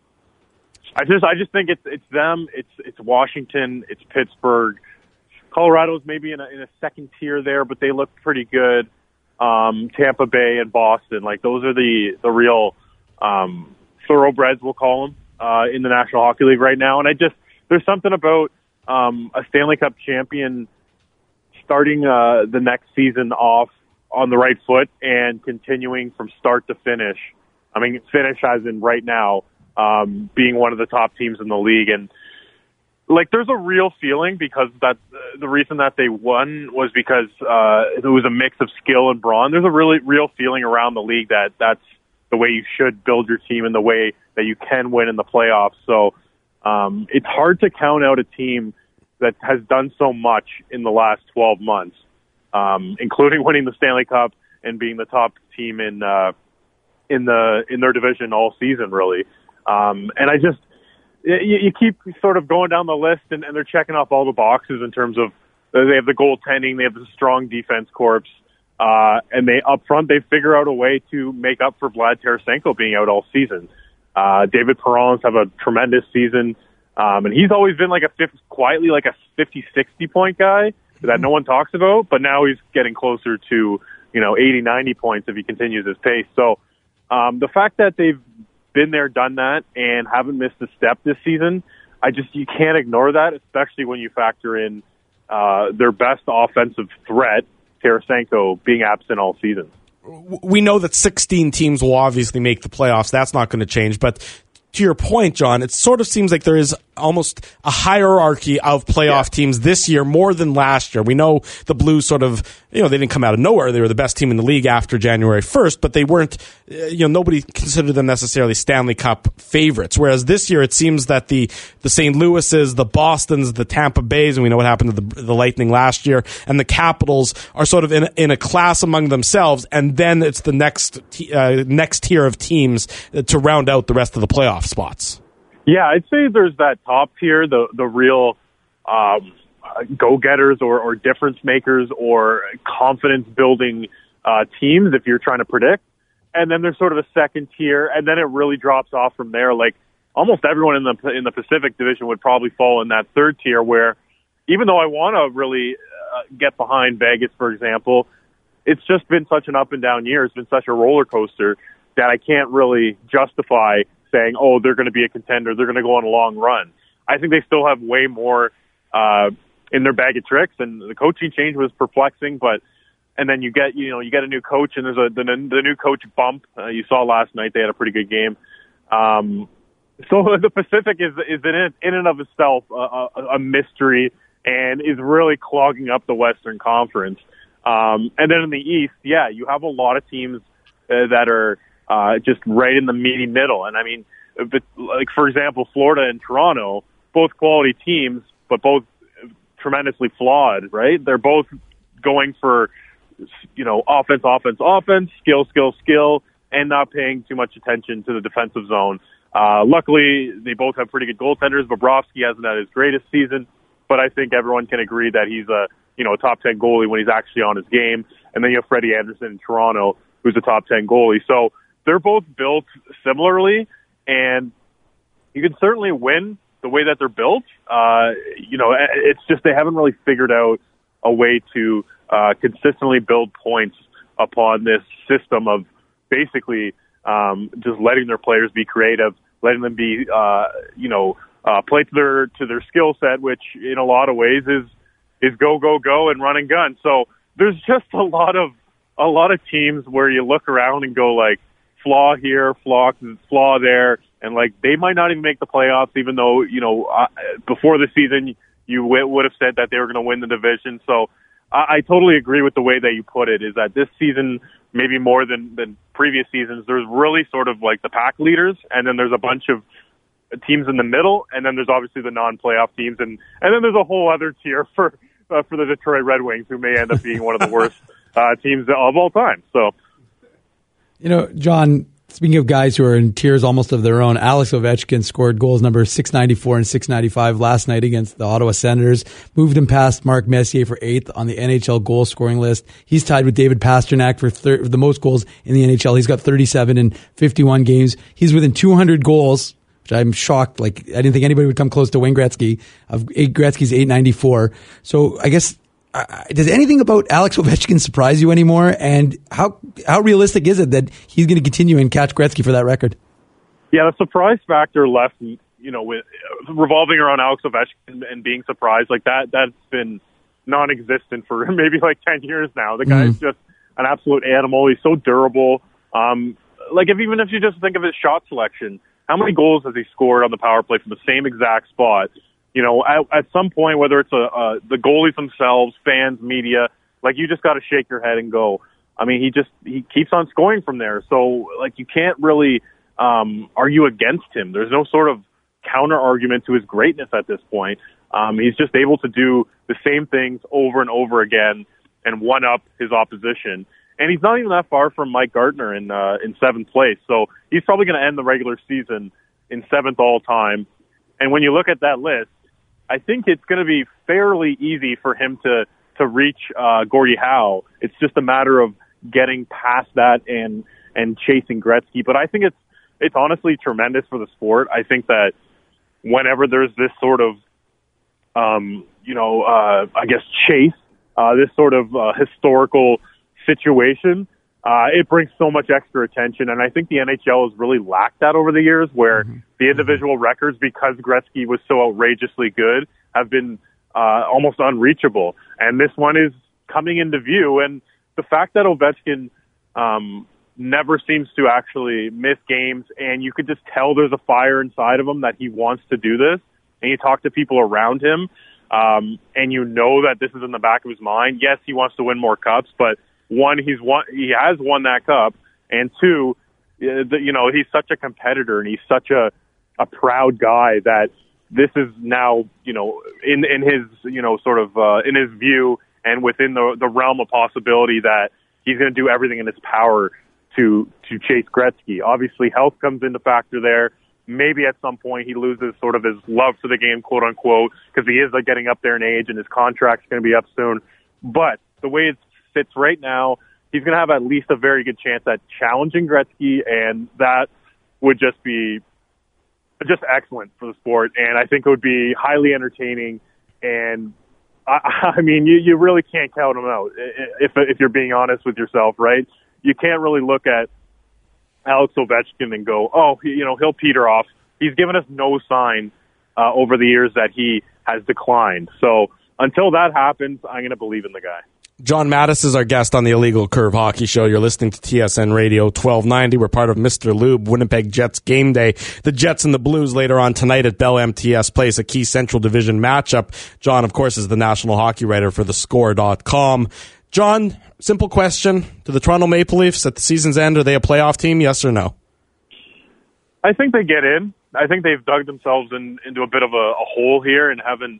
I just think it's them, it's Washington, it's Pittsburgh. Colorado's maybe in a second tier there, but they look pretty good. Tampa Bay and Boston, like those are the real thoroughbreds, we'll call them, in the National Hockey League right now. And there's something about a Stanley Cup champion starting the next season off on the right foot and continuing from start to finish. I mean, finish as in right now, being one of the top teams in the league. And like, there's a real feeling because the reason that they won was because it was a mix of skill and brawn. There's a really real feeling around the league that's the way you should build your team and the way that you can win in the playoffs. So it's hard to count out a team that has done so much in the last 12 months. Including winning the Stanley Cup and being the top team in their division all season, really. And you keep sort of going down the list, and they're checking off all the boxes in terms of they have the goaltending, they have the strong defense corps, and up front they figure out a way to make up for Vlad Tarasenko being out all season. David Perron's have a tremendous season, and he's always been quietly like a 50-60 point guy that no one talks about, but now he's getting closer to, 80, 90 points if he continues his pace. So the fact that they've been there, done that, and haven't missed a step this season, you can't ignore that, especially when you factor in their best offensive threat, Tarasenko, being absent all season. We know that 16 teams will obviously make the playoffs. That's not going to change, but to your point, John, it sort of seems like there is almost a hierarchy of playoff teams this year more than last year. We know the Blues sort of, they didn't come out of nowhere. They were the best team in the league after January 1st, but they weren't, nobody considered them necessarily Stanley Cup favorites. Whereas this year it seems that the St. Louis's, the Bostons, the Tampa Bays, and we know what happened to the Lightning last year, and the Capitals are sort of in a class among themselves, and then it's the next tier of teams to round out the rest of the playoff spots. Yeah, I'd say there's that top tier, the real go-getters or difference makers or confidence-building teams if you're trying to predict. And then there's sort of a second tier, and then it really drops off from there. Like almost everyone in the Pacific Division would probably fall in that third tier where even though I want to really get behind Vegas, for example, it's just been such an up and down year. It's been such a roller coaster that I can't really justify saying, oh, they're going to be a contender, they're going to go on a long run. I think they still have way more in their bag of tricks, and the coaching change was perplexing, and then you get a new coach, and there's the new coach bump. You saw last night they had a pretty good game. So the Pacific is in and of itself a mystery and is really clogging up the Western Conference. And then in the East, you have a lot of teams that are just right in the meaty middle. And I mean, like for example, Florida and Toronto, both quality teams, but both tremendously flawed, right? They're both going for, offense, skill, and not paying too much attention to the defensive zone. Luckily, they both have pretty good goaltenders. Bobrovsky hasn't had his greatest season, but I think everyone can agree that he's a top 10 goalie when he's actually on his game. And then you have Freddie Anderson in Toronto, who's a top 10 goalie. So they're both built similarly, and you can certainly win the way that they're built. It's just they haven't really figured out a way to consistently build points upon this system of basically just letting their players be creative, letting them be, play to their skill set, which in a lot of ways is go and run and gun. So there's just a lot of teams where you look around and go like, flaw here, flaw there, and like they might not even make the playoffs, even though before the season you would have said that they were going to win the division. So I totally agree with the way that you put it. Is that this season, maybe more than previous seasons, there's really sort of like the pack leaders, and then there's a bunch of teams in the middle, and then there's obviously the non-playoff teams, and then there's a whole other tier for the Detroit Red Wings, who may end up being one of the worst teams of all time. So, John, speaking of guys who are in tiers almost of their own, Alex Ovechkin scored goals number 694 and 695 last night against the Ottawa Senators, moved him past Mark Messier for 8th on the NHL goal scoring list. He's tied with David Pastrnak for the most goals in the NHL. He's got 37 in 51 games. He's within 200 goals, which I'm shocked. Like, I didn't think anybody would come close to Wayne Gretzky. Gretzky's 894. So I guess, does anything about Alex Ovechkin surprise you anymore? And how realistic is it that he's going to continue and catch Gretzky for that record? Yeah, the surprise factor left, with revolving around Alex Ovechkin and being surprised, like that's been non-existent for maybe like 10 years now. The guy's just an absolute animal. He's so durable. Even if you just think of his shot selection, how many goals has he scored on the power play from the same exact spot? At some point, whether it's the goalies themselves, fans, media, like you just got to shake your head and go. I mean, he keeps on scoring from there. So like you can't really argue against him. There's no sort of counter argument to his greatness at this point. He's just able to do the same things over and over again and one up his opposition. And he's not even that far from Mike Gartner in 7th place. So he's probably going to end the regular season in 7th all time. And when you look at that list, I think it's going to be fairly easy for him to reach Gordie Howe. It's just a matter of getting past that and chasing Gretzky. But I think it's honestly tremendous for the sport. I think that whenever there's this sort of, chase, this sort of historical situation, it brings so much extra attention. And I think the NHL has really lacked that over the years, where the individual records, because Gretzky was so outrageously good, have been almost unreachable. And this one is coming into view. And the fact that Ovechkin never seems to actually miss games, and you could just tell there's a fire inside of him that he wants to do this, and you talk to people around him, and you know that this is in the back of his mind. Yes, he wants to win more cups, but one, he has won that cup, and two, he's such a competitor, and he's such a proud guy that this is now, in his, in his view and within the realm of possibility that he's going to do everything in his power to chase Gretzky. Obviously, health comes into factor there. Maybe at some point he loses sort of his love for the game, quote unquote, because he is getting up there in age and his contract's going to be up soon. But the way it sits right now, he's going to have at least a very good chance at challenging Gretzky, and that would just be just excellent for the sport. And I think it would be highly entertaining. And I mean, you really can't count him out if you're being honest with yourself, right? You can't really look at Alex Ovechkin and go, oh, he'll peter off. He's given us no sign over the years that he has declined. So until that happens, I'm going to believe in the guy. John Mattis is our guest on the Illegal Curve Hockey Show. You're listening to TSN Radio 1290. We're part of Mr. Lube, Winnipeg Jets game day. The Jets and the Blues later on tonight at Bell MTS Place, a key Central Division matchup. John, of course, is the national hockey writer for thescore.com. John, simple question. To the Toronto Maple Leafs at the season's end, are they a playoff team, yes or no? I think they get in. I think they've dug themselves into a bit of a hole here and haven't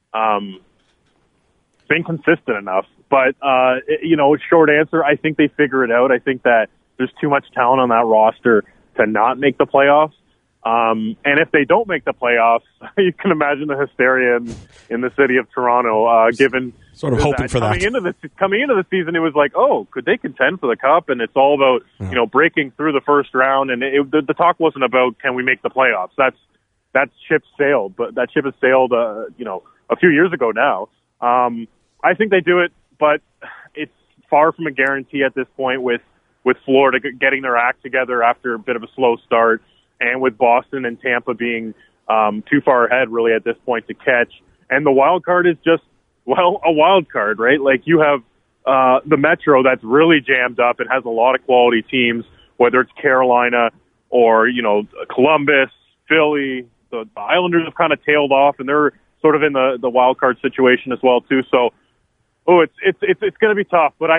been consistent enough. But, short answer, I think they figure it out. I think that there's too much talent on that roster to not make the playoffs. And if they don't make the playoffs, you can imagine the hysteria in the city of Toronto, given sort of hoping for that. Coming into the season, it was like, oh, could they contend for the cup? And it's all about, breaking through the first round. And the talk wasn't about, can we make the playoffs? That ship sailed, but that ship has sailed, a few years ago now. I think they do it, but it's far from a guarantee at this point with Florida getting their act together after a bit of a slow start, and with Boston and Tampa being too far ahead really at this point to catch. And the wild card is just, a wild card, right? Like you have the Metro that's really jammed up and has a lot of quality teams, whether it's Carolina or, Columbus, Philly. The Islanders have kind of tailed off, and they're sort of in the wild card situation as well too. So, it's going to be tough. But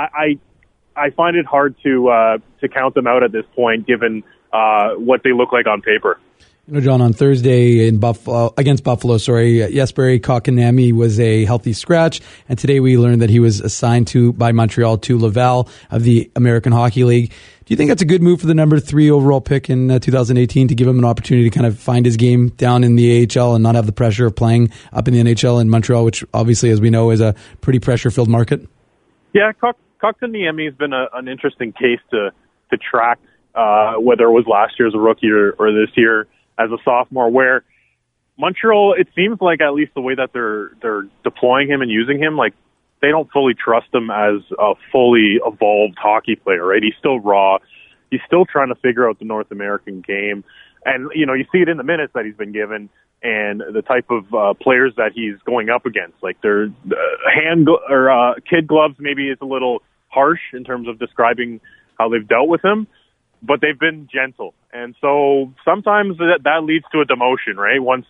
I find it hard to count them out at this point, given what they look like on paper. John, on Thursday against Buffalo, Jesperi Kotkaniemi was a healthy scratch, and today we learned that he was assigned by Montreal to Laval of the American Hockey League. Do you think that's a good move for the number 3 overall pick in 2018 to give him an opportunity to kind of find his game down in the AHL and not have the pressure of playing up in the NHL in Montreal, which obviously, as we know, is a pretty pressure-filled market? Yeah, Kotkaniemi has been an interesting case to track, whether it was last year as a rookie or this year as a sophomore, where Montreal, it seems like, at least the way that they're deploying him and using him, like they don't fully trust him as a fully evolved hockey player, right? He's still raw. He's still trying to figure out the North American game. And, you see it in the minutes that he's been given and the type of players that he's going up against. Like their kid gloves maybe is a little harsh in terms of describing how they've dealt with him, but they've been gentle. And so sometimes that leads to a demotion, right? Once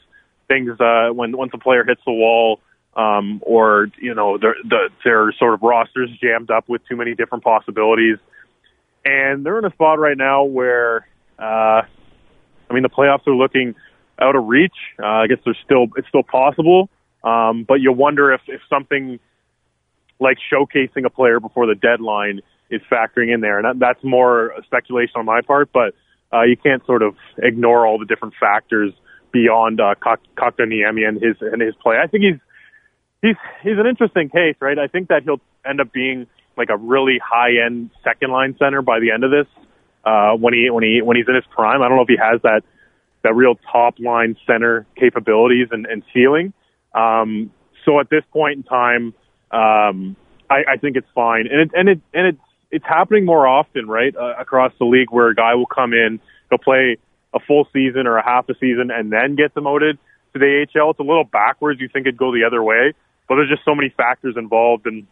a player hits the wall, or their sort of roster's jammed up with too many different possibilities, and they're in a spot right now where, the playoffs are looking out of reach. I guess it's still possible, but you wonder if something like showcasing a player before the deadline is factoring in there, and that's more speculation on my part, but you can't sort of ignore all the different factors beyond Kotkaniemi and his play. I think he's an interesting case, right? I think that he'll end up being like a really high end second line center by the end of this. When he's in his prime, I don't know if he has that real top line center capabilities and ceiling. So at this point in time, I think it's fine, and it's happening more often, right, across the league, where a guy will come in, he'll play a full season or a half a season, and then get demoted to the AHL. It's a little backwards. You think it'd go the other way, but there's just so many factors involved, and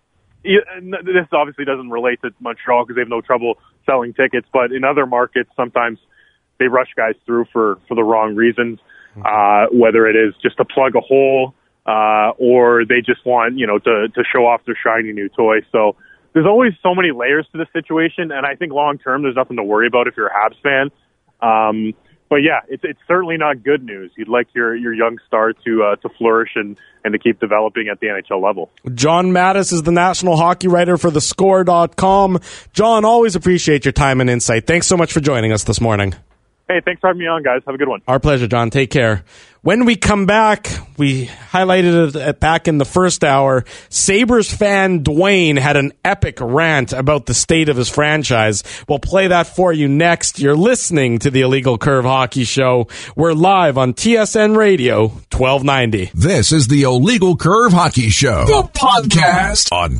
this obviously doesn't relate to Montreal because they have no trouble selling tickets, but in other markets, sometimes they rush guys through for the wrong reasons, whether it is just to plug a hole, or they just want, to show off their shiny new toy. So there's always so many layers to the situation, and I think long term there's nothing to worry about if you're a Habs fan. But yeah, it's certainly not good news. You'd like your young star to flourish and to keep developing at the NHL level. John Mattis is the national hockey writer for thescore.com. John, always appreciate your time and insight. Thanks so much for joining us this morning. Hey, thanks for having me on, guys. Have a good one. Our pleasure, John. Take care. When we come back, we highlighted it back in the first hour. Sabres fan Dwayne had an epic rant about the state of his franchise. We'll play that for you next. You're listening to the Illegal Curve Hockey Show. We're live on TSN Radio 1290. This is the Illegal Curve Hockey Show, the podcast on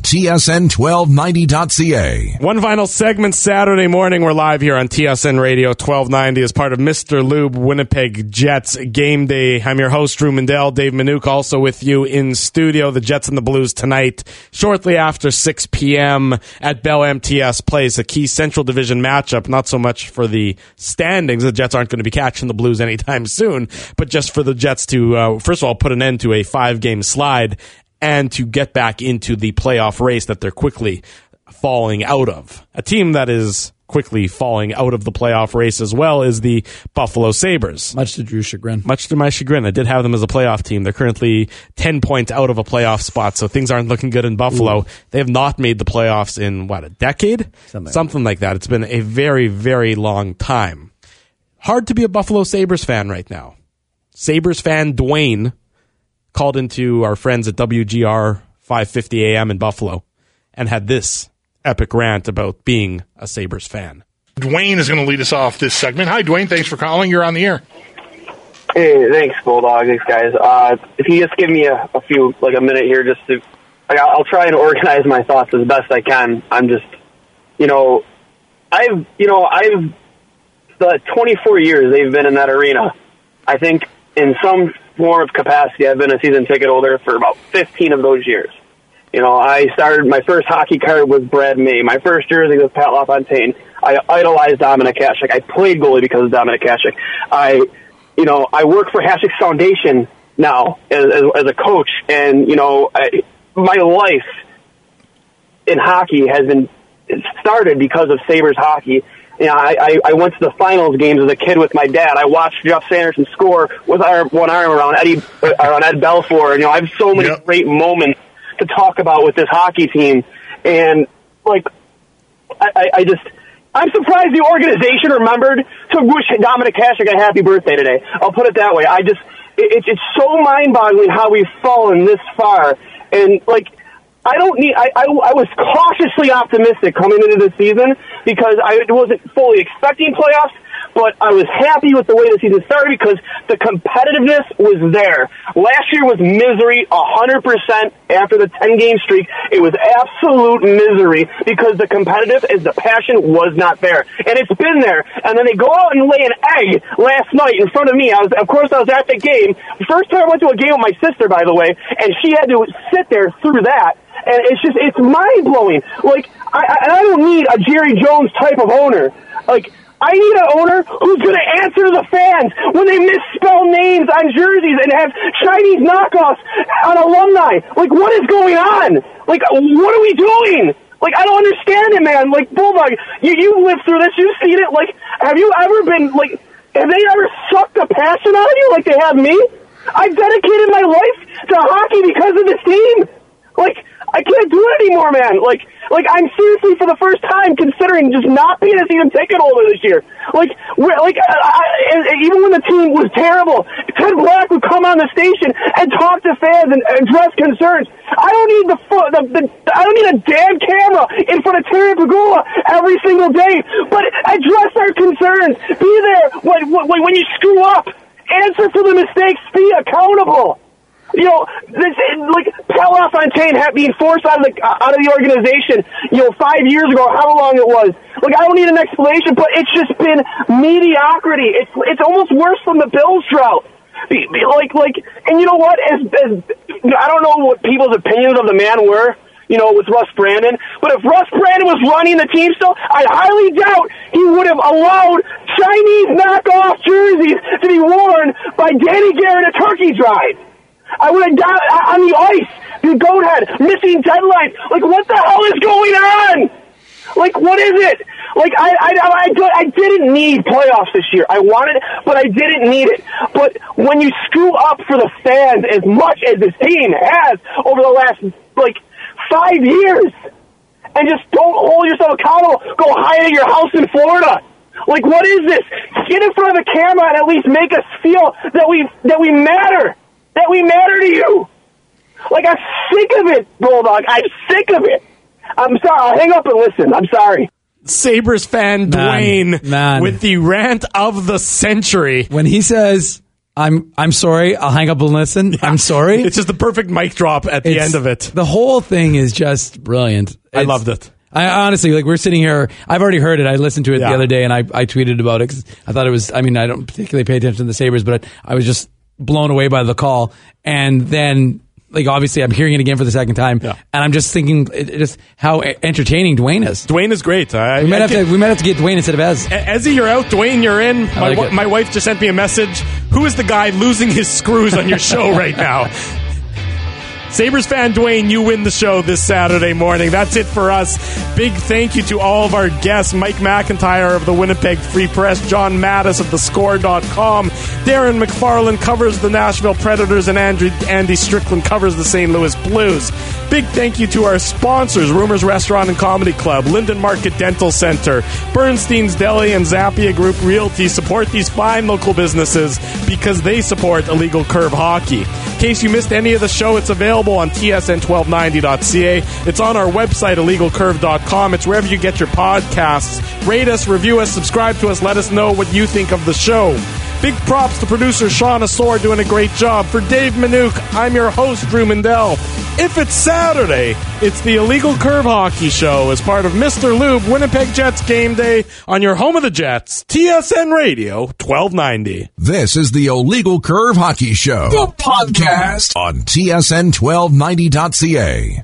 TSN1290.ca. One final segment Saturday morning. We're live here on TSN Radio 1290 as part of Mr. Lube Winnipeg Jets Game Day. I'm your host, Drew Mandel. Dave Minuk also with you in studio. The Jets and the Blues tonight, shortly after 6 p.m. at Bell MTS Place, a key Central Division matchup. Not so much for the standings. The Jets aren't going to be catching the Blues anytime soon, but just for the Jets to, first of all, put an end to a 5-game slide and to get back into the playoff race that they're quickly falling out of. A team that is quickly falling out of the playoff race as well is the Buffalo Sabres. Much to Drew's chagrin. Much to my chagrin. I did have them as a playoff team. They're currently 10 points out of a playoff spot, so things aren't looking good in Buffalo. Ooh. They have not made the playoffs in, a decade? Something like that. It's been a very, very long time. Hard to be a Buffalo Sabres fan right now. Sabres fan Dwayne called into our friends at WGR 550 AM in Buffalo and had this epic rant about being a Sabres fan. Dwayne is going to lead us off this segment. Hi, Dwayne. Thanks for calling. You're on the air. Hey, thanks, Bulldog. Thanks, guys. If you just give me a minute here, just to, I'll try and organize my thoughts as best I can. I'm just, I've the 24 years they've been in that arena. I think in some form of capacity, I've been a season ticket holder for about 15 of those years. I started, my first hockey card was Brad May. My first jersey was Pat LaFontaine. I idolized Dominik Hasek. I played goalie because of Dominik Hasek. I work for Hasek's Foundation now as a coach, and, my life in hockey has been started because of Sabres hockey. I went to the finals games as a kid with my dad. I watched Jeff Sanderson score with one arm around Ed Belfour. I have so many great moments to talk about with this hockey team. And, I'm surprised the organization remembered to wish Dominik Hasek a happy birthday today. I'll put it that way. It's so mind-boggling how we've fallen this far. And, I was cautiously optimistic coming into this season because I wasn't fully expecting playoffs, but I was happy with the way the season started because the competitiveness was there. Last year was misery 100% after the 10-game streak. It was absolute misery because the competitive and the passion was not there. And it's been there. And then they go out and lay an egg last night in front of me. I was at the game. The first time I went to a game with my sister, by the way, and she had to sit there through that. And it's mind-blowing. I don't need a Jerry Jones type of owner. I need an owner who's going to answer the fans when they misspell names on jerseys and have Chinese knockoffs on alumni. What is going on? What are we doing? I don't understand it, man. Bulldog, you lived through this. You've seen it. Have you ever been, have they ever sucked the passion out of you like they have me? I've dedicated my life to hockey because of this team. I can't do it anymore, man. I'm seriously, for the first time, considering just not being a season ticket holder this year. Even when the team was terrible, Ted Black would come on the station and talk to fans and address concerns. I don't need I don't need a damn camera in front of Terry Pagula every single day, but address our concerns. Be there when you screw up. Answer for the mistakes. Be accountable. Pat LaFontaine being forced out of the organization, 5 years ago, however long it was. I don't need an explanation, but it's just been mediocrity. It's almost worse than the Bills drought. And you know what? As I don't know what people's opinions of the man were, with Russ Brandon, but if Russ Brandon was running the team still, I highly doubt he would have allowed Chinese knockoff jerseys to be worn by Danny Garrett at Turkey Drive. I would have got on the ice, the goat head, missing deadlines. What the hell is going on? What is it? I didn't need playoffs this year. I wanted it, but I didn't need it. But when you screw up for the fans as much as this team has over the last, 5 years, and just don't hold yourself accountable, go hide at your house in Florida. What is this? Get in front of the camera and at least make us feel that we matter. That we matter to you. I'm sick of it, Bulldog. I'm sick of it. I'm sorry. I'll hang up and listen. I'm sorry. Sabres fan Dwayne with the rant of the century. When he says, I'm sorry, I'll hang up and listen. I'm sorry. It's just the perfect mic drop at the end of it. The whole thing is just brilliant. I loved it. I honestly, we're sitting here, I've already heard it. I listened to it the other day and I tweeted about it because I thought it was, I don't particularly pay attention to the Sabres, but I was just blown away by the call. And then, obviously I'm hearing it again for the second time, and I'm just thinking just how entertaining Dwayne is. Dwayne is great. We might have to get Dwayne instead of Ez. Ezzy, you're out. Dwayne, you're in. My wife just sent me a message. Who is the guy losing his screws on your show right now? Sabres fan Dwayne, you win the show this Saturday morning. That's it for us. Big thank you to all of our guests. Mike McIntyre of the Winnipeg Free Press, John Mattis of thescore.com, Darren McFarland covers the Nashville Predators, and Andy Strickland covers the St. Louis Blues. Big thank you to our sponsors, Rumors Restaurant and Comedy Club, Linden Market Dental Center, Bernstein's Deli, and Zappia Group Realty. Support these fine local businesses because they support Illegal Curve Hockey. In case you missed any of the show, it's available on tsn1290.ca. It's on our website, illegalcurve.com. It's wherever you get your podcasts. Rate us, review us, subscribe to us. Let us know what you think of the show. Big props to producer Sean Asor doing a great job. For Dave Minuk, I'm your host, Drew Mindell. If it's Saturday, it's the Illegal Curve Hockey Show as part of Mr. Lube Winnipeg Jets Game Day on your home of the Jets, TSN Radio 1290. This is the Illegal Curve Hockey Show, the podcast on TSN1290.ca.